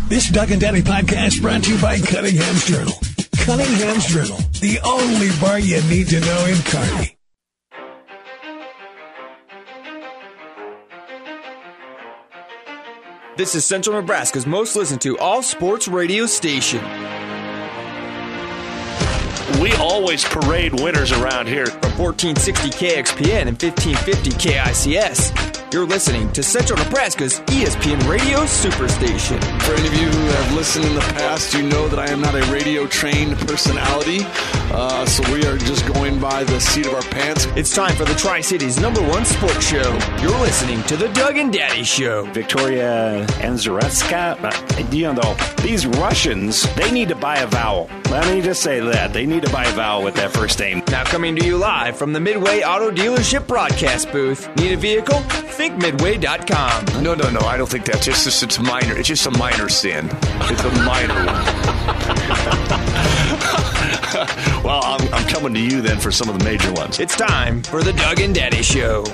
This Doug and Daddy podcast brought to you by Cunningham's Journal. Cunningham's Journal, the only bar you need to know in Kearney. This is Central Nebraska's most listened to all-sports radio station. We always parade winners around here. From 1460 KXPN and 1550 KICS. You're listening to Central Nebraska's ESPN Radio Superstation. For any of you who have listened in the past, you know that I am not a radio-trained personality, so we are just going by the seat of our pants. It's time for the Tri-Cities #1 sports show. You're listening to the Doug and Daddy Show. Victoria Anzaretska, these Russians, they need to buy a vowel. Let me just say that. They need to buy a vowel with that first name. Now coming to you live from the Midway Auto Dealership broadcast booth. Need a vehicle? Think Midway.com. No, I don't think that's just it's minor. It's just a minor sin. It's a minor one. Well, I'm coming to you then for some of the major ones. It's time for the Doug and Daddy Show.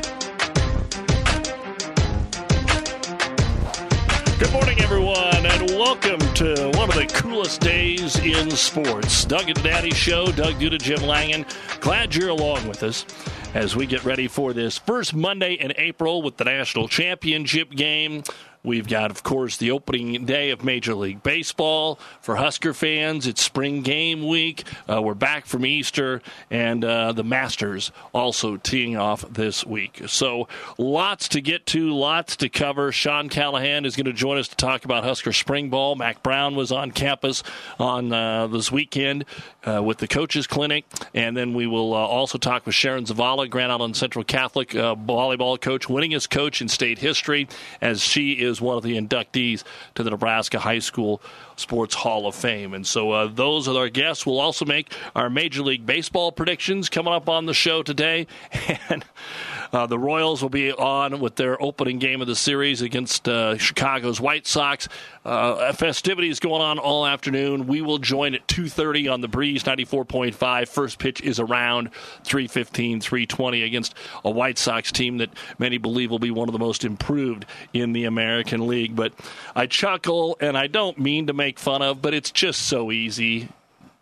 Good morning, everyone, and welcome to one of the coolest days in sports. Doug and Daddy Show. Doug Duda, Jim Langen. Glad you're along with us as we get ready for this first Monday in April with the national championship game. We've got, of course, the opening day of Major League Baseball. For Husker fans, it's spring game week. We're back from Easter, and the Masters also teeing off this week. So lots to get to, lots to cover. Sean Callahan is going to join us to talk about Husker spring ball. Mac Brown was on campus on this weekend with the Coaches Clinic. And then we will also talk with Sharon Zavala, Grand Island Central Catholic volleyball coach, winningest coach in state history, as she is one of the inductees to the Nebraska High School Sports Hall of Fame. And so those are our guests. We'll also make our Major League Baseball predictions coming up on the show today. And the Royals will be on with their opening game of the series against Chicago's White Sox. Festivities going on all afternoon. We will join at 2:30 on the Breeze 94.5. First pitch is around 3:15, 3:20 against a White Sox team that many believe will be one of the most improved in the American League. But I chuckle, and I don't mean to make fun of, but it's just so easy.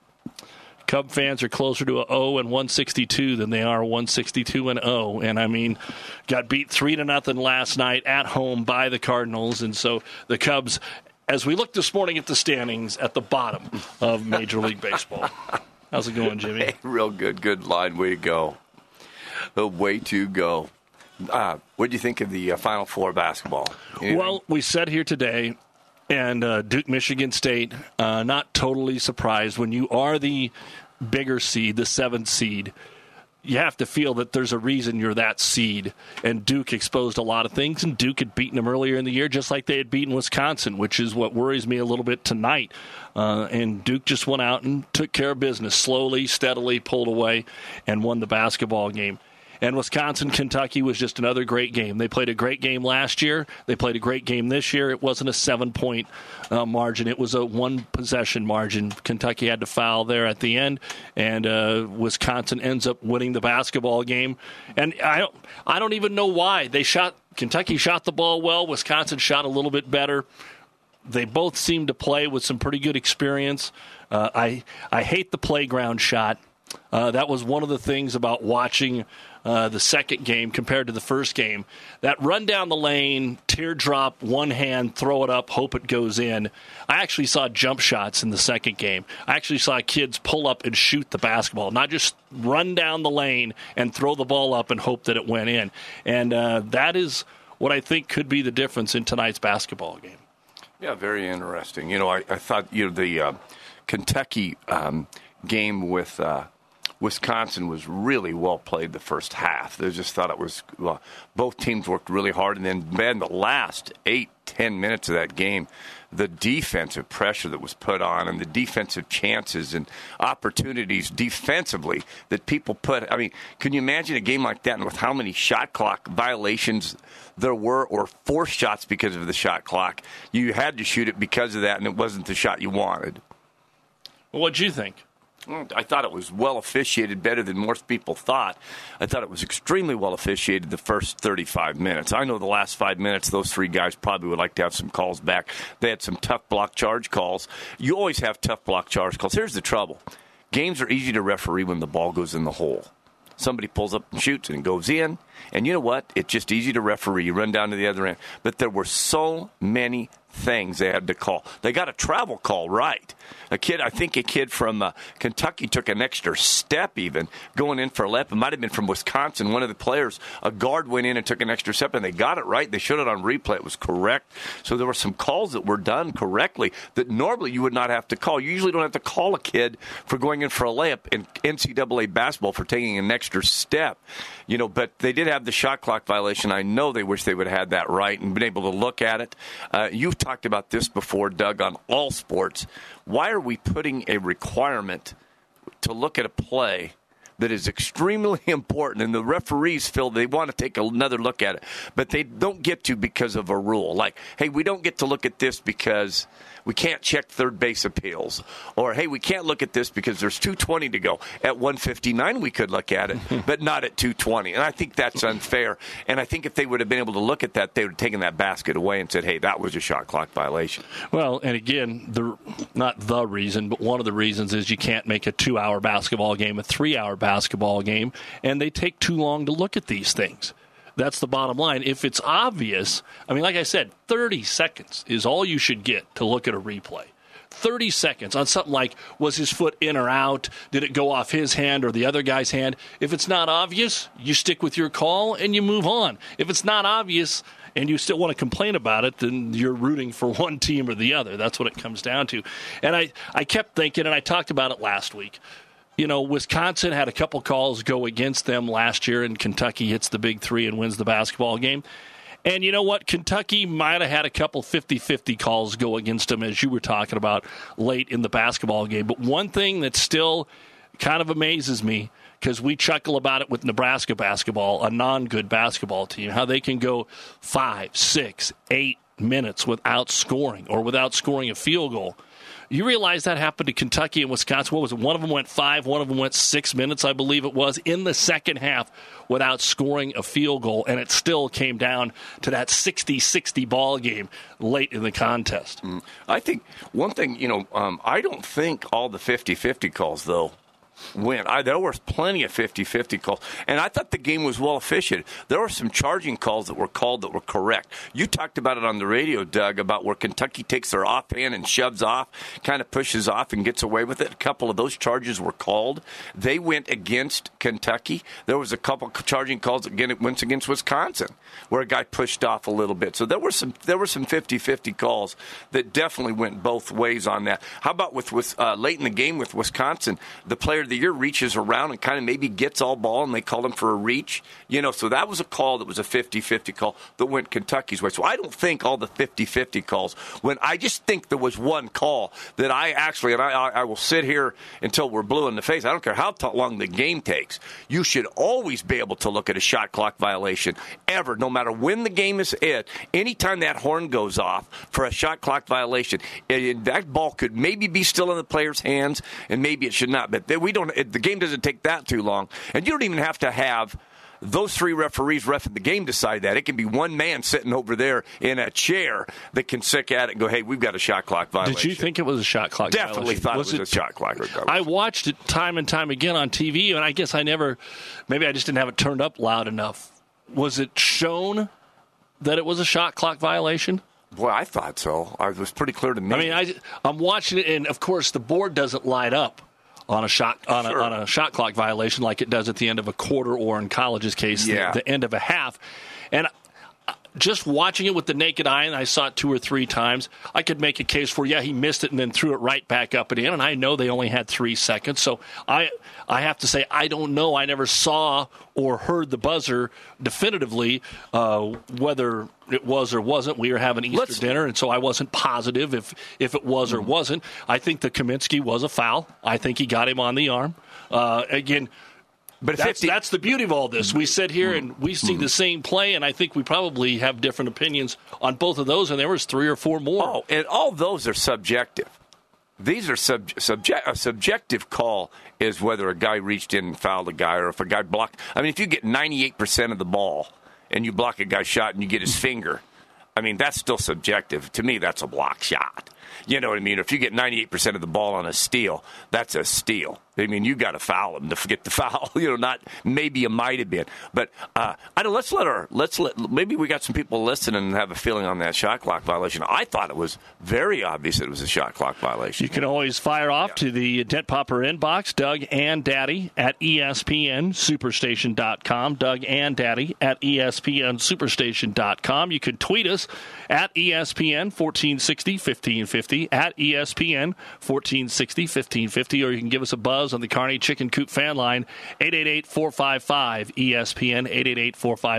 Cub fans are closer to a 0-162 than they are 162-0. And I mean, got beat 3-0 last night at home by the Cardinals. And so the Cubs, as we look this morning at the standings, at the bottom of Major League Baseball. How's it going, Jimmy? Hey, real good. Good line. Way to go. Way to go. What do you think of the Final Four basketball? Anything? Well, we said here today, and Duke, Michigan State, not totally surprised. When you are the bigger seed, the 7th seed, you have to feel that there's a reason you're that seed. And Duke exposed a lot of things, and Duke had beaten them earlier in the year just like they had beaten Wisconsin, which is what worries me a little bit tonight. And Duke just went out and took care of business, slowly, steadily pulled away and won the basketball game. And Wisconsin-Kentucky was just another great game. They played a great game last year. They played a great game this year. It wasn't a 7-point margin. It was a 1-possession margin. Kentucky had to foul there at the end, and Wisconsin ends up winning the basketball game. And I don't even know why. Kentucky shot the ball well. Wisconsin shot a little bit better. They both seem to play with some pretty good experience. I hate the playground shot. That was one of the things about watching the second game compared to the first game. That run down the lane, teardrop, one hand, throw it up, hope it goes in. I actually saw jump shots in the second game. I actually saw kids pull up and shoot the basketball, not just run down the lane and throw the ball up and hope that it went in. And that is what I think could be the difference in tonight's basketball game. Yeah, very interesting. You know, I thought the Kentucky game with Wisconsin was really well played the first half. They just thought it was both teams worked really hard. And then, man, the last 8-10 minutes of that game, the defensive pressure that was put on and the defensive chances and opportunities defensively that people put. I mean, can you imagine a game like that and with how many shot clock violations there were or forced shots because of the shot clock? You had to shoot it because of that, and it wasn't the shot you wanted. Well, what'd you think? I thought it was well officiated, better than most people thought. I thought it was extremely well officiated the first 35 minutes. I know the last 5 minutes, those three guys probably would like to have some calls back. They had some tough block charge calls. You always have tough block charge calls. Here's the trouble. Games are easy to referee when the ball goes in the hole. Somebody pulls up and shoots and it goes in. And you know what? It's just easy to referee. You run down to the other end. But there were so many things they had to call. They got a travel call right. I think a kid from Kentucky took an extra step even going in for a lap. It might have been from Wisconsin. One of the players, a guard, went in and took an extra step, and they got it right. They showed it on replay. It was correct. So there were some calls that were done correctly that normally you would not have to call. You usually don't have to call a kid for going in for a layup in NCAA basketball for taking an extra step. But they did have the shot clock violation. I know they wish they would have had that right and been able to look at it. You've talked about this before, Doug, on all sports. Why are we putting a requirement to look at a play that is extremely important, and the referees feel they want to take another look at it, but they don't get to because of a rule? Like, hey, we don't get to look at this because we can't check third base appeals. Or, hey, we can't look at this because there's 2:20 to go. At 1:59 we could look at it, but not at 2:20. And I think that's unfair. And I think if they would have been able to look at that, they would have taken that basket away and said, hey, that was a shot clock violation. Well, and again, not the reason, but one of the reasons is you can't make a 2-hour basketball game a 3-hour basketball game, and they take too long to look at these things. That's the bottom line. If it's obvious, like I said, 30 seconds is all you should get to look at a replay. 30 seconds on something like, was his foot in or out? Did it go off his hand or the other guy's hand? If it's not obvious, you stick with your call and you move on. If it's not obvious and you still want to complain about it, then you're rooting for one team or the other. That's what it comes down to. And I kept thinking, and I talked about it last week, Wisconsin had a couple calls go against them last year, and Kentucky hits the big three and wins the basketball game. And you know what? Kentucky might have had a couple 50-50 calls go against them, as you were talking about late in the basketball game. But one thing that still kind of amazes me, because we chuckle about it with Nebraska basketball, a non-good basketball team, how they can go 5, 6, 8 minutes without scoring or without scoring a field goal. You realize that happened to Kentucky and Wisconsin. What was it? One of them went 5, one of them went 6 minutes, I believe it was, in the second half without scoring a field goal, and it still came down to that 60-60 ball game late in the contest. I think one thing, I don't think all the 50-50 calls, though, win. There was plenty of 50-50 calls, and I thought the game was well officiated. There were some charging calls that were called that were correct. You talked about it on the radio, Doug, about where Kentucky takes their offhand and shoves off, kind of pushes off and gets away with it. A couple of those charges were called. They went against Kentucky. There was a couple charging calls again. It went against Wisconsin, where a guy pushed off a little bit. So there were some 50-50 calls that definitely went both ways on that. How about with late in the game with Wisconsin, the player of the year reaches around and kind of maybe gets all ball, and they called him for a reach. So that was a call that was a 50-50 call that went Kentucky's way. So I don't think all the 50-50 calls went. I just think there was one call that I will sit here until we're blue in the face. I don't care how long the game takes. You should always be able to look at a shot clock violation ever, no matter when the game is hit. Anytime that horn goes off for a shot clock violation, that ball could maybe be still in the player's hands, and maybe it should not. But the game doesn't take that too long, and you don't even have to have those three referees reffing the game decide that. It can be one man sitting over there in a chair that can sick at it and go, hey, we've got a shot clock violation. Did you think it was a shot clock violation? Definitely thought it was a shot clock violation. I watched it time and time again on TV, and I guess maybe I just didn't have it turned up loud enough. Was it shown that it was a shot clock violation? Boy, I thought so. It was pretty clear to me. I'm watching it, and of course the board doesn't light up on a shot clock violation like it does at the end of a quarter, or in college's case, the end of a half. And just watching it with the naked eye, and I saw it 2 or 3 times, I could make a case for, he missed it and then threw it right back up and in, and I know they only had 3 seconds. So I have to say, I don't know. I never saw or heard the buzzer definitively whether it was or wasn't. We were having Easter dinner, and so I wasn't positive if it was or wasn't. I think the Kaminsky was a foul. I think he got him on the arm. Again, but that's the beauty of all this. We sit here and we see the same play, and I think we probably have different opinions on both of those, and there was 3 or 4 more. Oh, and all those are subjective. these are a subjective call is whether a guy reached in and fouled a guy or if a guy blocked. I mean, if you get 98% of the ball and you block a guy's shot and you get his finger, I mean, that's still subjective. To me, that's a block shot. You know what I mean? If you get 98% of the ball on a steal, that's a steal. I mean, you got to foul him to get the foul. Not maybe you might have been, but I don't. Maybe we got some people listening and have a feeling on that shot clock violation. I thought it was very obvious it was a shot clock violation. You can always fire off to the Dent Popper inbox, Doug and Daddy at ESPNSuperstation.com. Doug and Daddy at ESPNSuperstation.com. You can tweet us at ESPN 1460 1550 at ESPN 1460 1550, or you can give us a buzz on the Kearney Chicken Coop fan line, 888-455-ESPN,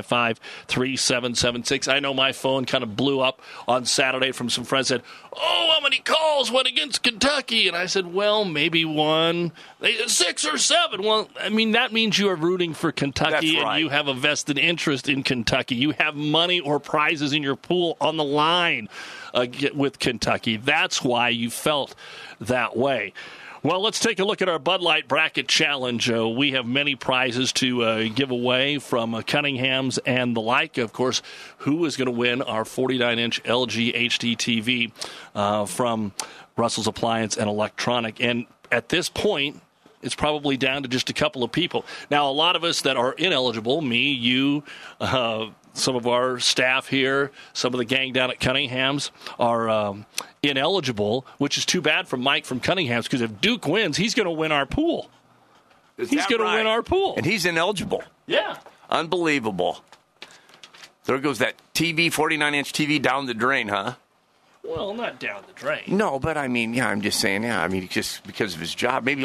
888-455-3776. I know my phone kind of blew up on Saturday from some friends that said, oh, how many calls went against Kentucky? And I said, well, maybe 1, 6 or 7. Well, I mean, that means you are rooting for Kentucky. That's right. And you have a vested interest in Kentucky. You have money or prizes in your pool on the line with Kentucky. That's why you felt that way. Well, let's take a look at our Bud Light Bracket Challenge. We have many prizes to give away from Cunningham's and the like. Of course, who is going to win our 49-inch LG HD TV from Russell's Appliance and Electronic? And at this point, it's probably down to just a couple of people. Now, a lot of us that are ineligible, me, you, some of our staff here, some of the gang down at Cunningham's are ineligible, which is too bad for Mike from Cunningham's, because if Duke wins, he's going to win our pool. He's going to win our pool. And he's ineligible. Yeah. Unbelievable. There goes that TV, 49-inch TV down the drain, huh? Well, not down the drain. No, but I mean, yeah, I'm just saying, yeah. I mean, just because of his job, maybe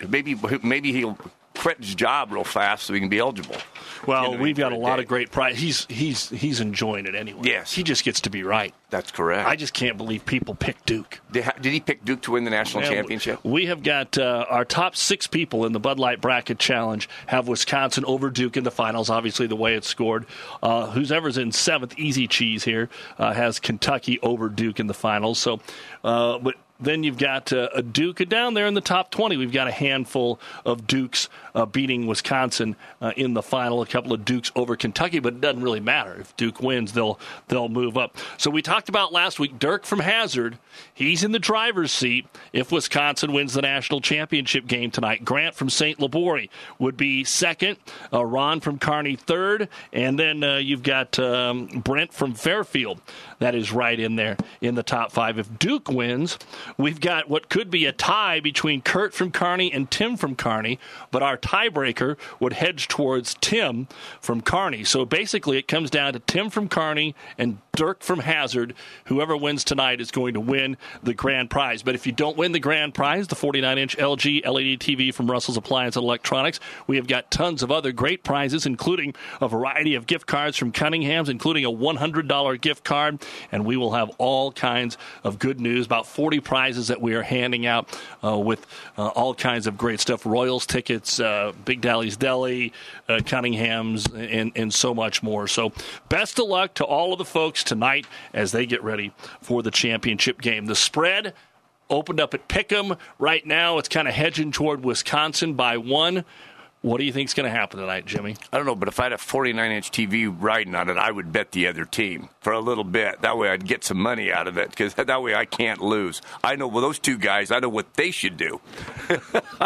he'll quit his job real fast so he can be eligible. Well, we've got a lot of great prize. He's enjoying it anyway. Yes, he just gets to be right. That's correct. I just can't believe people pick Duke. Did he pick Duke to win the national championship? We have got our top 6 people in the Bud Light Bracket Challenge have Wisconsin over Duke in the finals, obviously the way it's scored. Whoever's in 7th, easy cheese here, has Kentucky over Duke in the finals. So, but then you've got a Duke down there in the top 20. We've got a handful of Dukes beating Wisconsin in the final, a couple of Dukes over Kentucky, but it doesn't really matter. If Duke wins, they'll move up. So we talked about last week, Dirk from Hazard, he's in the driver's seat if Wisconsin wins the national championship game tonight. Grant from St. Laborie would be second, Ron from Kearney third, and then you've got Brent from Fairfield. That is right in there in the top 5. If Duke wins, we've got what could be a tie between Kurt from Kearney and Tim from Kearney, but our tiebreaker would hedge towards Tim from Kearney. So basically it comes down to Tim from Kearney and Dirk from Hazard. Whoever wins tonight is going to win the grand prize. But if you don't win the grand prize, the 49-inch LG LED TV from Russell's Appliance and Electronics, we have got tons of other great prizes, including a variety of gift cards from Cunningham's, including a $100 gift card. And we will have all kinds of good news, about 40 prizes that we are handing out with all kinds of great stuff. Royals tickets, Big Dally's Deli, Cunningham's, and so much more. So best of luck to all of the folks tonight as they get ready for the championship game. The spread opened up at Pick'em. Right now it's kind of hedging toward Wisconsin by 1. What do you think is going to happen tonight, Jimmy? I don't know, but if I had a 49-inch TV riding on it, I would bet the other team for a little bit. That way I'd get some money out of it, because that way I can't lose. I know, well, those two guys, I know what they should do. Hey,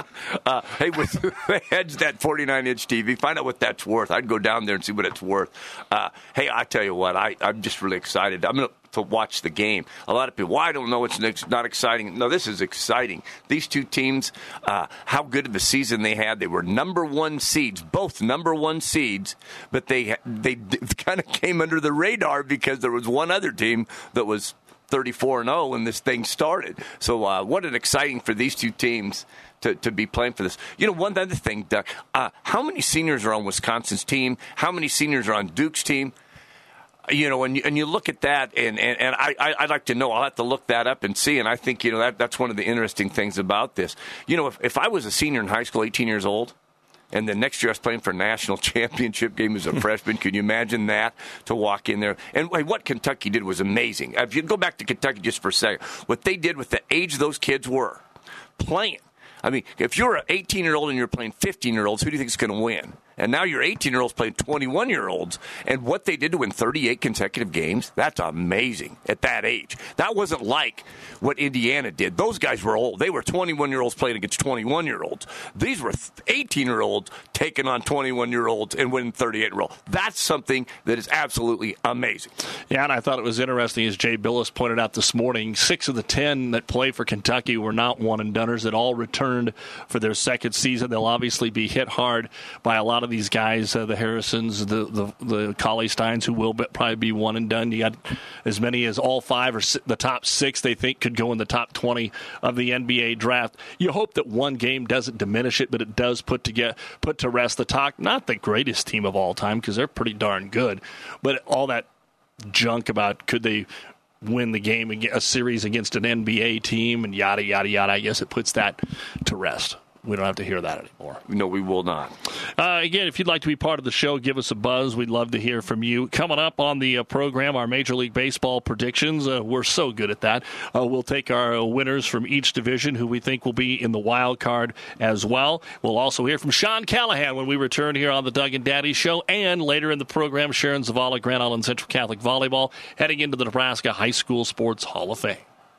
hedge that 49-inch TV. Find out what that's worth. I'd go down there and see what it's worth. Hey, I tell you what, I'm just really excited. I'm going to watch the game. A lot of people, well, I don't know, it's not exciting. No, this is exciting. These two teams, how good of a season they had. They were number 1 seeds, both number 1 seeds, but they kind of came under the radar because there was one other team that was 34-0 when this thing started. So what an exciting for these two teams to be playing for this. You know, one other thing, Doug, how many seniors are on Wisconsin's team? How many seniors are on Duke's team? You know, and you look at that, and I'd like to know. I'll have to look that up and see. And I think, you know, that's one of the interesting things about this. You know, if I was a senior in high school, 18 years old, And then next year I was playing for a national championship game as a freshman. Can you imagine that, to walk in there? And what Kentucky did was amazing. If you go back to Kentucky just for a second, what they did with the age those kids were playing. I mean, if you're an 18-year-old and you're playing 15-year-olds, who do you think is going to win? And now you're 18-year-olds playing 21-year-olds. And what they did to win 38 consecutive games, that's amazing at that age. That wasn't like what Indiana did. Those guys were old. They were 21-year-olds playing against 21-year-olds. These were 18-year-olds taking on 21-year-olds and winning 38-year-olds. That's something that is absolutely amazing. Yeah, and I thought it was interesting, as Jay Billis pointed out this morning, 6 of the 10 that play for Kentucky were not one-and-doners that all returned for their second season. They'll obviously be hit hard by a lot of these guys, the Harrisons, the Cauley Steins, who will probably be one and done. You got as many as all 5 or the top 6 they think could go in the top 20 of the NBA draft. You hope that one game doesn't diminish it, but it does put to rest the talk. Not the greatest team of all time, because they're pretty darn good, but all that junk about could they win the game, a series against an NBA team, and yada, yada, yada. I guess it puts that to rest. We don't have to hear that anymore. No, we will not. Again, if you'd like to be part of the show, give us a buzz. We'd love to hear from you. Coming up on the program, our Major League Baseball predictions. We're so good at that. We'll take our winners from each division who we think will be in the wild card as well. We'll also hear from Sean Callahan when we return here on the Doug and Daddy Show. And later in the program, Sharon Zavala, Grand Island Central Catholic Volleyball, heading into the Nebraska High School Sports Hall of Fame.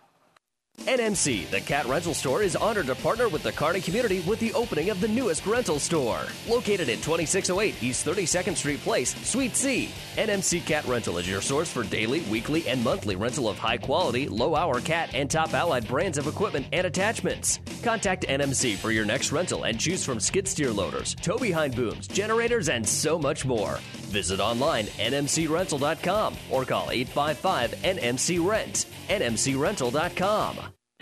NMC, the cat rental store, is honored to partner with the Kearney community with the opening of the newest rental store. Located at 2608 East 32nd Street Place, Suite C. NMC Cat Rental is your source for daily, weekly, and monthly rental of high-quality, low-hour cat and top allied brands of equipment and attachments. Contact NMC for your next rental and choose from skid steer loaders, tow-behind booms, generators, and so much more. Visit online nmcrental.com or call 855-NMC-RENT. nmcrental.com.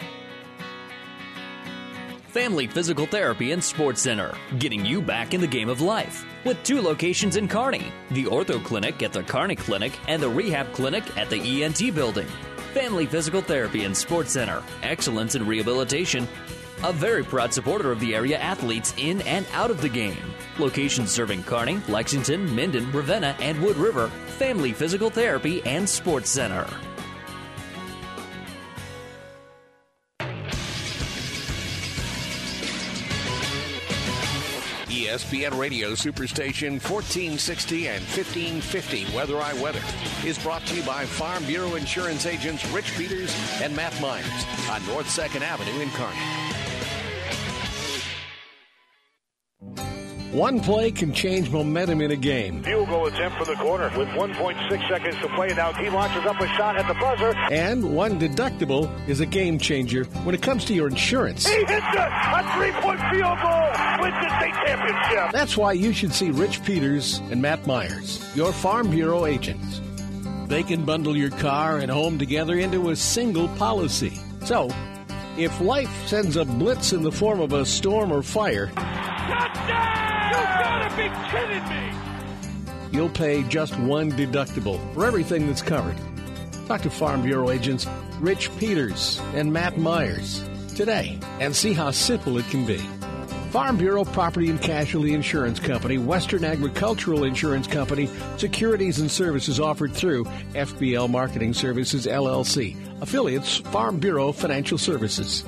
Family Physical Therapy and Sports Center, getting you back in the game of life. With 2 locations in Kearney, the Ortho Clinic at the Kearney Clinic and the Rehab Clinic at the ENT Building. Family Physical Therapy and Sports Center, excellence in rehabilitation. A very proud supporter of the area athletes in and out of the game. Locations serving Kearney, Lexington, Minden, Ravenna, and Wood River. Family Physical Therapy and Sports Center. ESPN Radio Superstation 1460 and 1550 Weather I Weather is brought to you by Farm Bureau Insurance agents Rich Peters and Matt Myers on North 2nd Avenue in Kearney. One play can change momentum in a game. Field goal attempt for the corner with 1.6 seconds to play. Now he launches up a shot at the buzzer. And one deductible is a game changer when it comes to your insurance. He hits it! A 3-point field goal wins the state championship. That's why you should see Rich Peters and Matt Myers, your Farm Bureau agents. They can bundle your car and home together into a single policy. So, if life sends a blitz in the form of a storm or fire, Touchdown! You gotta be kidding me! You'll pay just one deductible for everything that's covered. Talk to Farm Bureau agents Rich Peters and Matt Myers today and see how simple it can be. Farm Bureau Property and Casualty Insurance Company, Western Agricultural Insurance Company, securities and services offered through FBL Marketing Services, LLC. Affiliates, Farm Bureau Financial Services.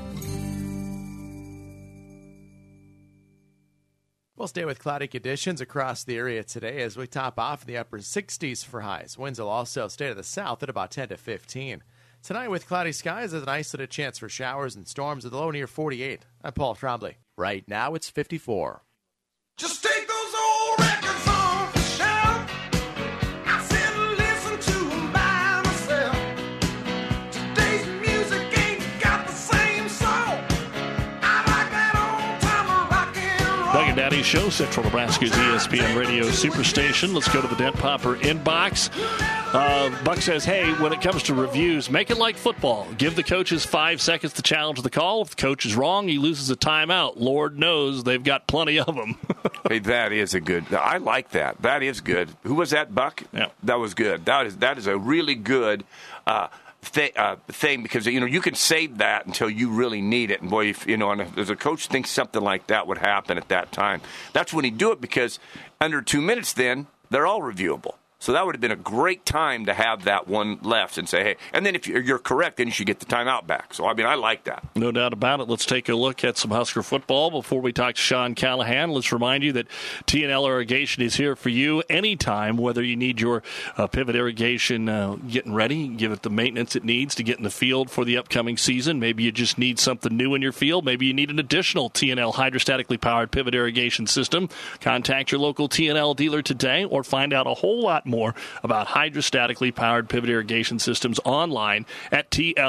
We'll stay with cloudy conditions across the area today as we top off in the upper 60s for highs. Winds will also stay to the south at about 10 to 15. Tonight with cloudy skies, there's an isolated chance for showers and storms with a low near 48. I'm Paul Trombley. Right now it's 54. Just take those old records off the shelf. I sit and listen to them by myself. Today's music ain't got the same soul. I like that old time rock and roll. Doug and Daddy Show, Central Nebraska's ESPN Radio Superstation. Let's go to the Dent Popper inbox. Buck says, hey, when it comes to reviews, make it like football. Give the coaches 5 seconds to challenge the call. If the coach is wrong, he loses a timeout. Lord knows they've got plenty of them. Hey, that is a good. I like that. That is good. Who was that, Buck? Yeah. That was good. That is a really good thing because you can save that until you really need it. And boy, and if a coach thinks something like that would happen at that time, that's when he'd do it because under 2 minutes, then they're all reviewable. So that would have been a great time to have that one left and say, hey, and then if you're correct, then you should get the timeout back. So, I like that. No doubt about it. Let's take a look at some Husker football before we talk to Sean Callahan. Let's remind you that T&L Irrigation is here for you anytime, whether you need your pivot irrigation getting ready, give it the maintenance it needs to get in the field for the upcoming season. Maybe you just need something new in your field. Maybe you need an additional T&L hydrostatically powered pivot irrigation system. Contact your local T&L dealer today or find out a whole lot more about hydrostatically powered pivot irrigation systems online at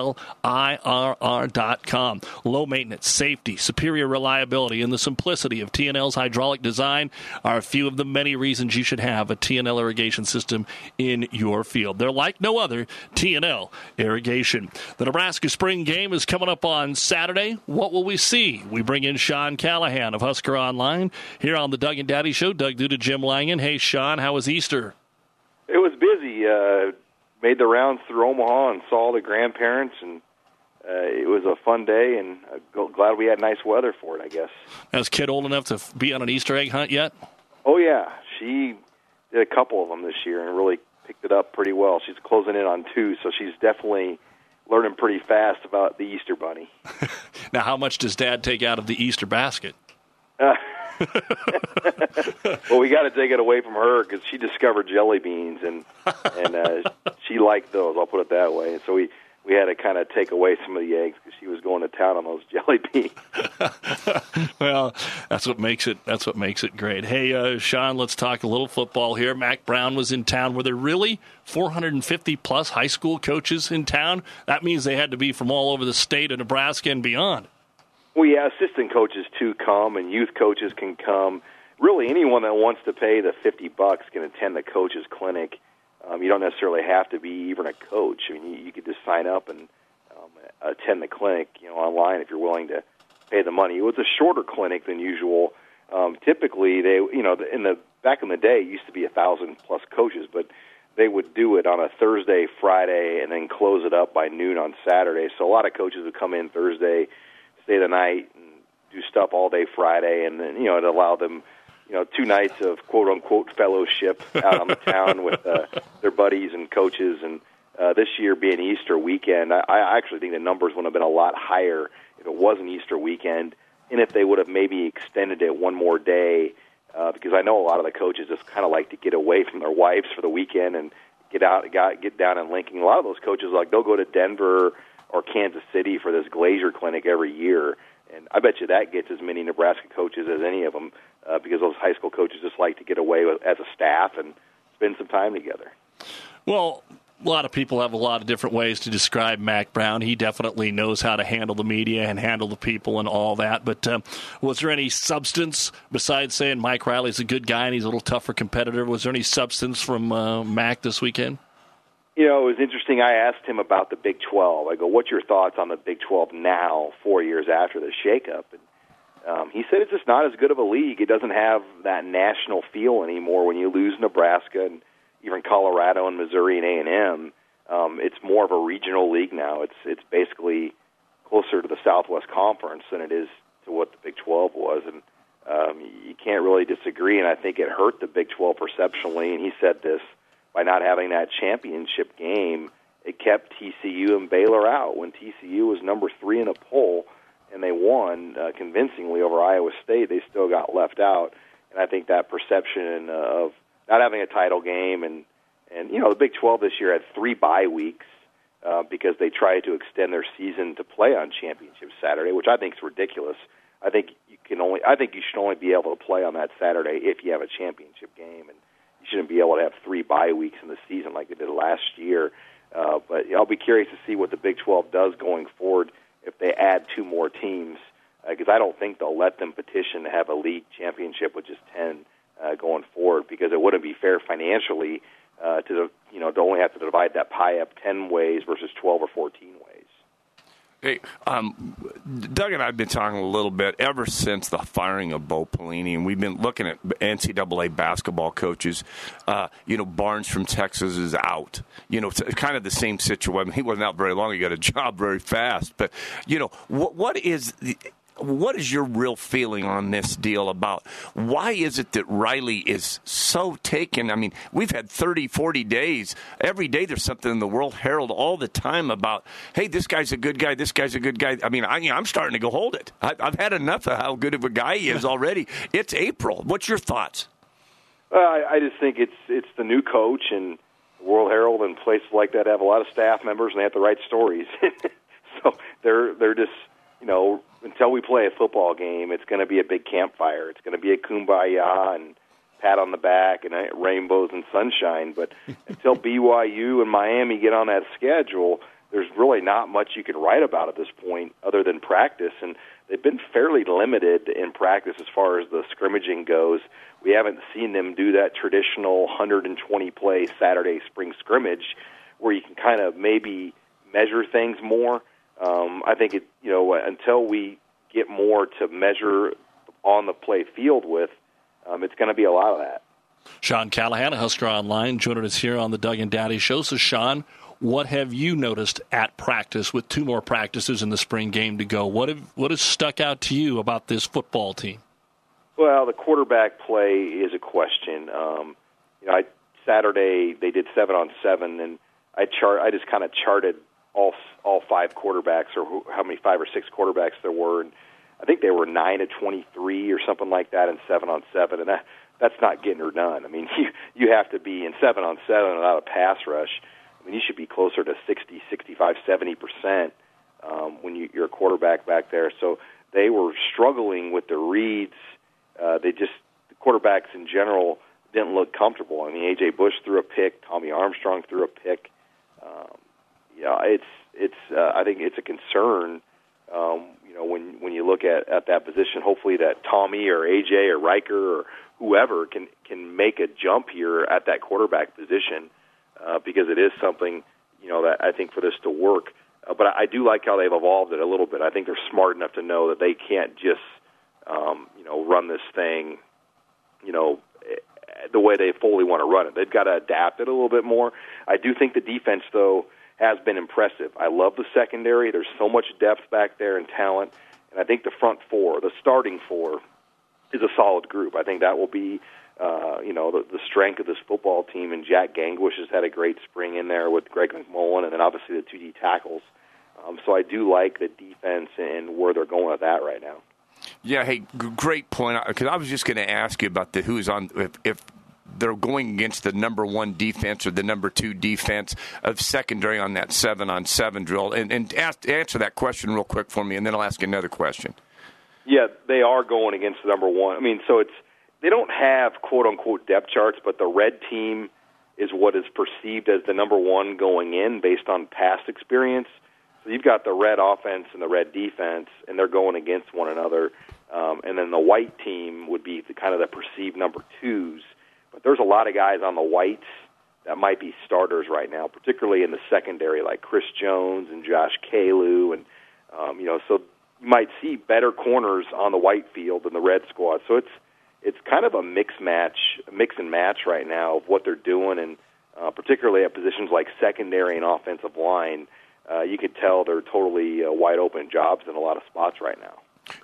TLIRR.com. Low maintenance, safety, superior reliability, and the simplicity of T&L's hydraulic design are a few of the many reasons you should have a T&L irrigation system in your field. They're like no other. T&L Irrigation. The Nebraska spring game is coming up on Saturday. What will we see? We bring in Sean Callahan of Husker Online here on the Doug and Daddy Show. Doug Duda, Jim Langen. Hey, Sean, how was Easter? It was busy. Made the rounds through Omaha and saw the grandparents, and it was a fun day, and glad we had nice weather for it, I guess. Is kid old enough to be on an Easter egg hunt yet? Oh, yeah. She did a couple of them this year and really picked it up pretty well. She's closing in on 2, so she's definitely learning pretty fast about the Easter Bunny. Now, how much does Dad take out of the Easter basket? Well, we got to take it away from her because she discovered jelly beans, and she liked those. I'll put it that way. And so we had to kind of take away some of the eggs because she was going to town on those jelly beans. Well, that's what makes it. That's what makes it great. Hey, Sean, let's talk a little football here. Mack Brown was in town. Were there really 450 plus high school coaches in town? That means they had to be from all over the state of Nebraska and beyond. Well, yeah, assistant coaches, too, come, and youth coaches can come. Really, anyone that wants to pay the $50 can attend the coach's clinic. You don't necessarily have to be even a coach. I mean, you could just sign up and attend the clinic, online if you're willing to pay the money. It was a shorter clinic than usual. Typically, they, back in the day, it used to be 1,000-plus coaches, but they would do it on a Thursday, Friday, and then close it up by noon on Saturday. So a lot of coaches would come in Thursday, stay the night, and do stuff all day Friday, and then, it allowed them, 2 nights of quote-unquote fellowship out on the town with their buddies and coaches. And this year being Easter weekend, I actually think the numbers would have been a lot higher if it wasn't Easter weekend, and if they would have maybe extended it one more day, because I know a lot of the coaches just kind of like to get away from their wives for the weekend and get down in Lincoln. A lot of those coaches, they'll go to Denver or Kansas City for this Glazier clinic every year. And I bet you that gets as many Nebraska coaches as any of them because those high school coaches just like to get away as a staff and spend some time together. Well, a lot of people have a lot of different ways to describe Mack Brown. He definitely knows how to handle the media and handle the people and all that. But was there any substance besides saying Mike Riley's a good guy and he's a little tougher competitor? Was there any substance from Mack this weekend? It was interesting. I asked him about the Big 12. I go, what's your thoughts on the Big 12 now, 4 years after the shakeup? And he said it's just not as good of a league. It doesn't have that national feel anymore when you lose Nebraska and even Colorado and Missouri and A&M. It's more of a regional league now. It's basically closer to the Southwest Conference than it is to what the Big 12 was. And you can't really disagree, and I think it hurt the Big 12 perceptually. And he said this, by not having that championship game, it kept TCU and Baylor out. When TCU was number 3 in a poll and they won convincingly over Iowa State, they still got left out. And I think that perception of not having a title game and the Big 12 this year had 3 bye weeks because they tried to extend their season to play on Championship Saturday, which I think is ridiculous. I think you should only be able to play on that Saturday if you have a championship game, and you shouldn't be able to have 3 bye weeks in the season like they did last year. But I'll be curious to see what the Big 12 does going forward if they add 2 more teams, because I don't think they'll let them petition to have a league championship with just 10 going forward, because it wouldn't be fair financially to only have to divide that pie up 10 ways versus 12 or 14 ways. Hey, Doug and I have been talking a little bit ever since the firing of Bo Pelini, and we've been looking at NCAA basketball coaches. Barnes from Texas is out. It's kind of the same situation. He wasn't out very long. He got a job very fast. But, what is your real feeling on this deal about why is it that Riley is so taken? I mean, we've had 30, 40 days. Every day there's something in the World Herald all the time about, hey, this guy's a good guy, this guy's a good guy. I mean, I'm starting to go, hold it. I've had enough of how good of a guy he is already. It's April. What's your thoughts? I just think it's the new coach, and World Herald and places like that have a lot of staff members, and they have to write stories. So they're just, until we play a football game, it's going to be a big campfire. It's going to be a kumbaya and pat on the back and rainbows and sunshine. But until BYU and Miami get on that schedule, there's really not much you can write about at this point other than practice. And they've been fairly limited in practice as far as the scrimmaging goes. We haven't seen them do that traditional 120-play Saturday spring scrimmage where you can kind of maybe measure things more. I think until we get more to measure on the play field with, it's going to be a lot of that. Sean Callahan, Husker Online, joining us here on the Doug and Daddy Show. So, Sean, what have you noticed at practice with 2 more practices in the spring game to go? What has stuck out to you about this football team? Well, the quarterback play is a question. Saturday they did 7-on-7, and I just kind of charted all 5 quarterbacks, or how many 5 or 6 quarterbacks there were, and I think they were 9 of 23 or something like that in 7-on-7, and that's not getting her done. I mean, you have to be in 7-on-7 without a pass rush. I mean, you should be closer to 60, 65, 70% when you're a quarterback back there. So they were struggling with the reads. The quarterbacks in general didn't look comfortable. I mean, A.J. Bush threw a pick, Tommy Armstrong threw a pick. I think it's a concern. When you look at that position, hopefully that Tommy or AJ or Riker or whoever can make a jump here at that quarterback position, because it is something that I think for this to work. But I do like how they've evolved it a little bit. I think they're smart enough to know that they can't just run this thing the way they fully want to run it. They've got to adapt it a little bit more. I do think the defense, though, has been impressive. I love the secondary. There's so much depth back there and talent. And I think the front 4, the starting 4, is a solid group. I think that will be, the strength of this football team. And Jack Gangwish has had a great spring in there with Greg McMullen, and then obviously the 2D tackles. So I do like the defense and where they're going with that right now. Yeah, hey, great point. Because I was just going to ask you about who's on if they're going against the number 1 defense or the number 2 defense of secondary on that 7-on-7 drill. And answer that question real quick for me, and then I'll ask another question. Yeah, they are going against the number 1. I mean, so they don't have quote-unquote depth charts, but the red team is what is perceived as the number 1 going in based on past experience. So you've got the red offense and the red defense, and they're going against one another. And then the white team would be kind of the perceived number 2s. But there's a lot of guys on the whites that might be starters right now, particularly in the secondary, like Chris Jones and Josh Kalu. And, so you might see better corners on the white field than the red squad. So it's kind of a mix and match right now of what they're doing. And particularly at positions like secondary and offensive line, you could tell they're totally wide open jobs in a lot of spots right now.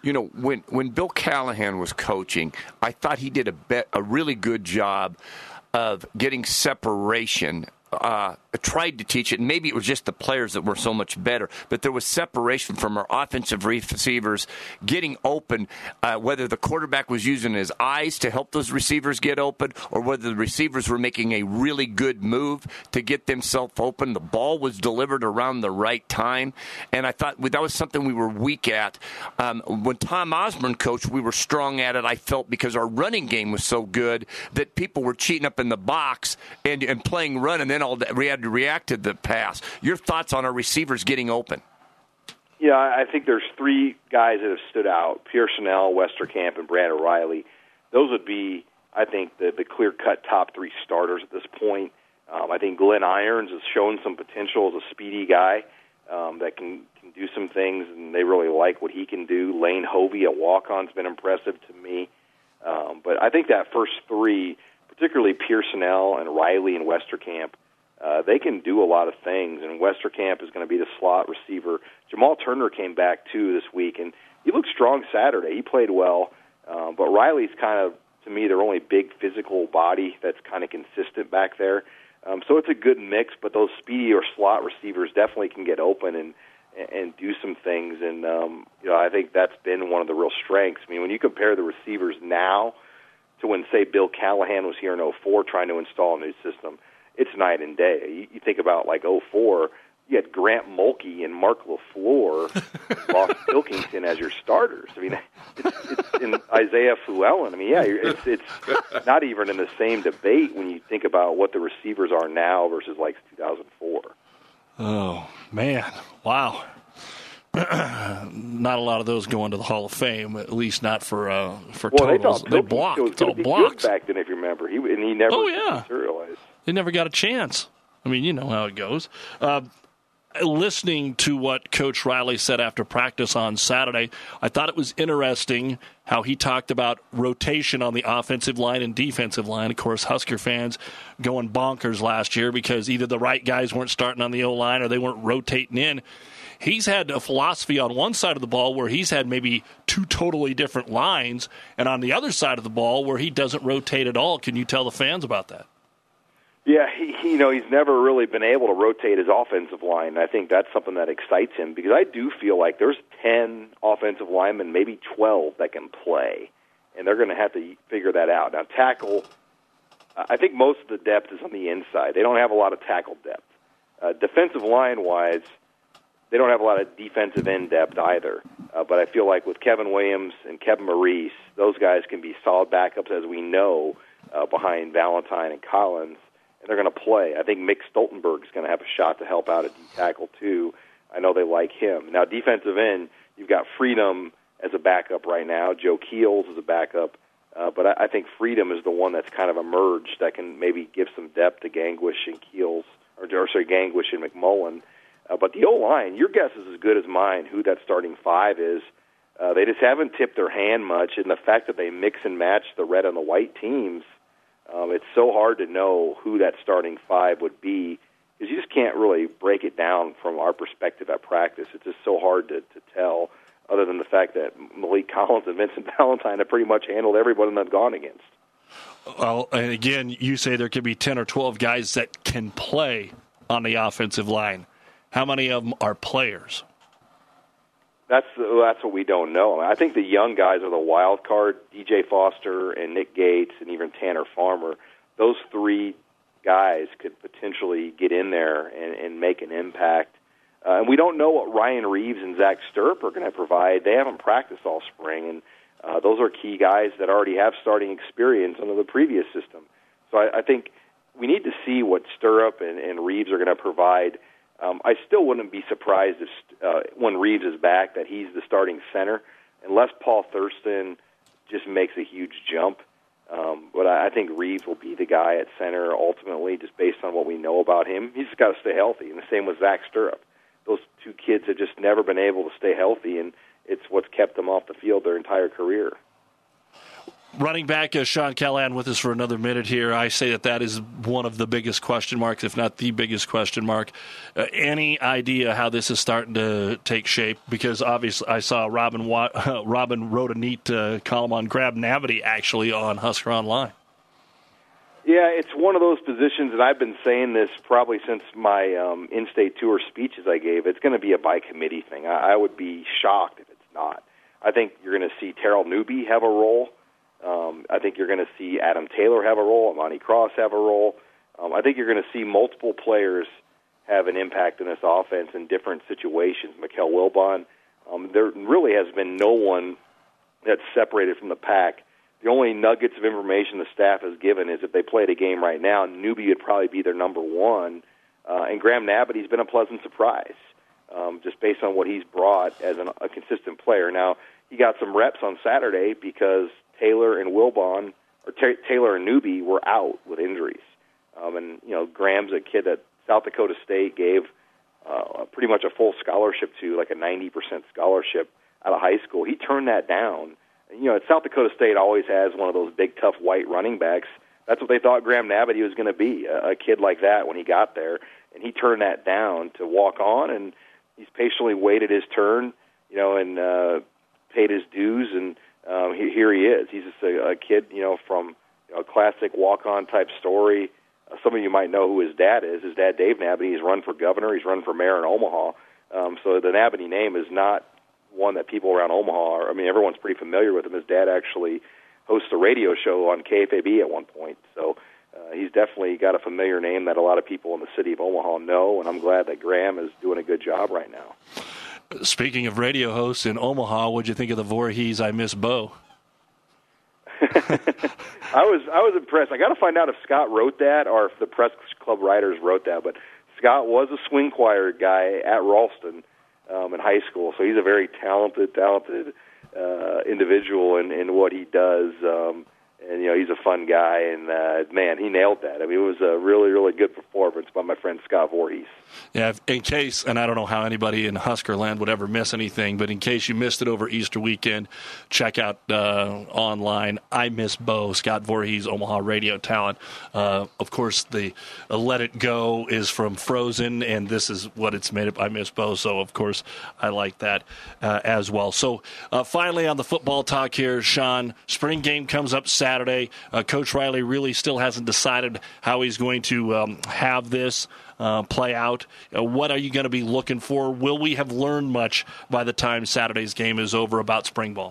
When Bill Callahan was coaching, I thought he did a really good job of getting separation. Tried to teach it, and maybe it was just the players that were so much better, but there was separation from our offensive receivers getting open, whether the quarterback was using his eyes to help those receivers get open or whether the receivers were making a really good move to get themselves open. The ball was delivered around the right time, and I thought that was something we were weak at. When Tom Osborne coached, we were strong at it, I felt, because our running game was so good that people were cheating up in the box and playing run, and then we had to react to the pass. Your thoughts on our receivers getting open? Yeah, I think there's 3 guys that have stood out: Pierre Chanel, Westerkamp, and Brandon Riley. Those would be, I think, the clear-cut top 3 starters at this point. I think Glenn Irons has shown some potential as a speedy guy that can do some things, and they really like what he can do. Lane Hovey at walk-on's been impressive to me. But I think that first three, particularly Pearsonell and Riley and Westerkamp, they can do a lot of things, and Westerkamp is going to be the slot receiver. Jamal Turner came back, too, this week, and he looked strong Saturday. He played well, but Riley's kind of, to me, their only big physical body that's kind of consistent back there. So it's a good mix, but those speedy or slot receivers definitely can get open and do some things, and I think that's been one of the real strengths. I mean, when you compare the receivers now to when, say, Bill Callahan was here in 2004 trying to install a new system, it's night and day. You think about, like, 2004, you had Grant Mulkey and Mark LaFleur, Ross Pilkington as your starters. I mean, it's in Isaiah Llewellyn. I mean, yeah, it's not even in the same debate when you think about what the receivers are now versus, like, 2004. Oh, man. Wow. Not a lot of those going to the Hall of Fame, at least not for totals. They blocked. It's all blocked. Back then, if you remember. He never materialized. They never got a chance. I mean, you know how it goes. Listening to what Coach Riley said after practice on Saturday, I thought it was interesting how he talked about rotation on the offensive line and defensive line. Of course, Husker fans going bonkers last year because either the right guys weren't starting on the O-line or they weren't rotating in. He's had a philosophy on one side of the ball where he's had maybe two totally different lines, and on the other side of the ball where he doesn't rotate at all. Can you tell the fans about that? Yeah, he's never really been able to rotate his offensive line. I think that's something that excites him because I do feel like there's 10 offensive linemen, maybe 12 that can play, and they're going to have to figure that out. Now, tackle, I think most of the depth is on the inside. They don't have a lot of tackle depth. Defensive line-wise, they don't have a lot of defensive end depth either. But I feel like with Kevin Williams and Kevin Maurice, those guys can be solid backups, as we know, behind Valentine and Collins. And they're going to play. I think Mick Stoltenberg is going to have a shot to help out at D-tackle, too. I know they like him. Now, defensive end, you've got Freedom as a backup right now. Joe Keels is a backup. But I think Freedom is the one that's kind of emerged that can maybe give some depth to Gangwish and Keels, Gangwish and McMullen. But the O-line, your guess is as good as mine who that starting five is. They just haven't tipped their hand much, and the fact that they mix and match the red and the white teams, it's so hard to know who that starting five would be because you just can't really break it down from our perspective at practice. It's just so hard to tell, other than the fact that Malik Collins and Vincent Valentine have pretty much handled everybody they've gone against. Well, and again, you say there could be 10 or 12 guys that can play on the offensive line. How many of them are players? That's what we don't know. I think the young guys are the wild card. DJ Foster and Nick Gates and even Tanner Farmer. Those three guys could potentially get in there and make an impact. And we don't know what Ryan Reeves and Zach Stirrup are going to provide. They haven't practiced all spring, and those are key guys that already have starting experience under the previous system. So I think we need to see what Stirrup and Reeves are going to provide. I still wouldn't be surprised if when Reeves is back that he's the starting center, unless Paul Thurston just makes a huge jump. But I think Reeves will be the guy at center ultimately, just based on what we know about him. He's just got to stay healthy, and the same with Zach Stirrup. Those two kids have just never been able to stay healthy, and it's what's kept them off the field their entire career. Running back, Sean Callahan with us for another minute here. I say that is one of the biggest question marks, if not the biggest question mark. Any idea how this is starting to take shape? Because obviously I saw Robin wrote a neat column on Grab Navity actually on Husker Online. Yeah, it's one of those positions, and I've been saying this probably since my in-state tour speeches I gave. It's going to be a by-committee thing. I would be shocked if it's not. I think you're going to see Terrell Newby have a role. I think you're going to see Adam Taylor have a role, Amani Cross have a role. I think you're going to see multiple players have an impact in this offense in different situations. Mikel Wilbon, there really has been no one that's separated from the pack. The only nuggets of information the staff has given is if they played a game right now, Newby would probably be their number one, and Graham Nabity's been a pleasant surprise, just based on what he's brought as a consistent player. Now, he got some reps on Saturday because Taylor and Wilbon, or Taylor and Newby were out with injuries. And, Graham's a kid that South Dakota State gave pretty much a full scholarship to, like a 90% scholarship out of high school. He turned that down. South Dakota State always has one of those big, tough white running backs. That's what they thought Graham Nabity was going to be, a kid like that when he got there. And he turned that down to walk on, and he's patiently waited his turn, and paid his dues, and here he is. He's just a kid, from a classic walk-on type story. Some of you might know who his dad is. His dad, Dave Nabity, he's run for governor. He's run for mayor in Omaha. So the Nabity name is not one that people around Omaha everyone's pretty familiar with him. His dad actually hosts a radio show on KFAB at one point. So he's definitely got a familiar name that a lot of people in the city of Omaha know, and I'm glad that Graham is doing a good job right now. Speaking of radio hosts in Omaha, what'd you think of the Voorhees I Miss Bo? I was impressed. I got to find out if Scott wrote that or if the press club writers wrote that. But Scott was a swing choir guy at Ralston in high school, so he's a very talented individual in what he does. And he's a fun guy, and man, he nailed that. It was a really, really good performance by my friend Scott Voorhees. Yeah, in case, and I don't know how anybody in Huskerland would ever miss anything, but in case you missed it over Easter weekend, check out online, I Miss Bo, Scott Voorhees, Omaha radio talent. Of course, the Let It Go is from Frozen, and this is what it's made of, I Miss Bo, so of course I like that as well. So finally on the football talk here, Sean, spring game comes up Saturday. Coach Riley really still hasn't decided how he's going to have this play out. What are you going to be looking for? Will we have learned much by the time Saturday's game is over about spring ball?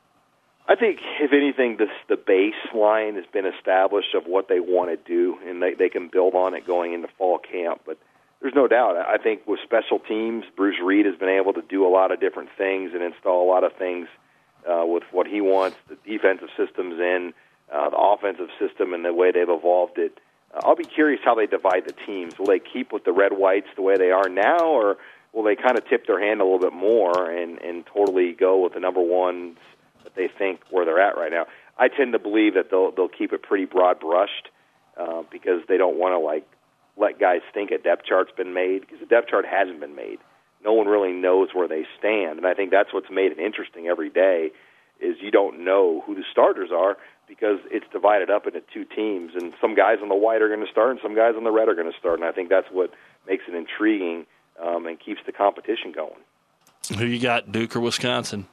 I think, if anything, the baseline has been established of what they want to do, and they can build on it going into fall camp. But there's no doubt. I think with special teams, Bruce Reed has been able to do a lot of different things and install a lot of things with what he wants, the defensive systems the offensive system and the way they've evolved it. I'll be curious how they divide the teams. Will they keep with the red whites the way they are now, or will they kind of tip their hand a little bit more and totally go with the number ones that they think where they're at right now? I tend to believe that they'll keep it pretty broad brushed because they don't want to let guys think a depth chart's been made, because the depth chart hasn't been made. No one really knows where they stand, and I think that's what's made it interesting every day is you don't know who the starters are because it's divided up into two teams, and some guys on the white are going to start and some guys on the red are going to start, and I think that's what makes it intriguing and keeps the competition going. Who you got, Duke or Wisconsin?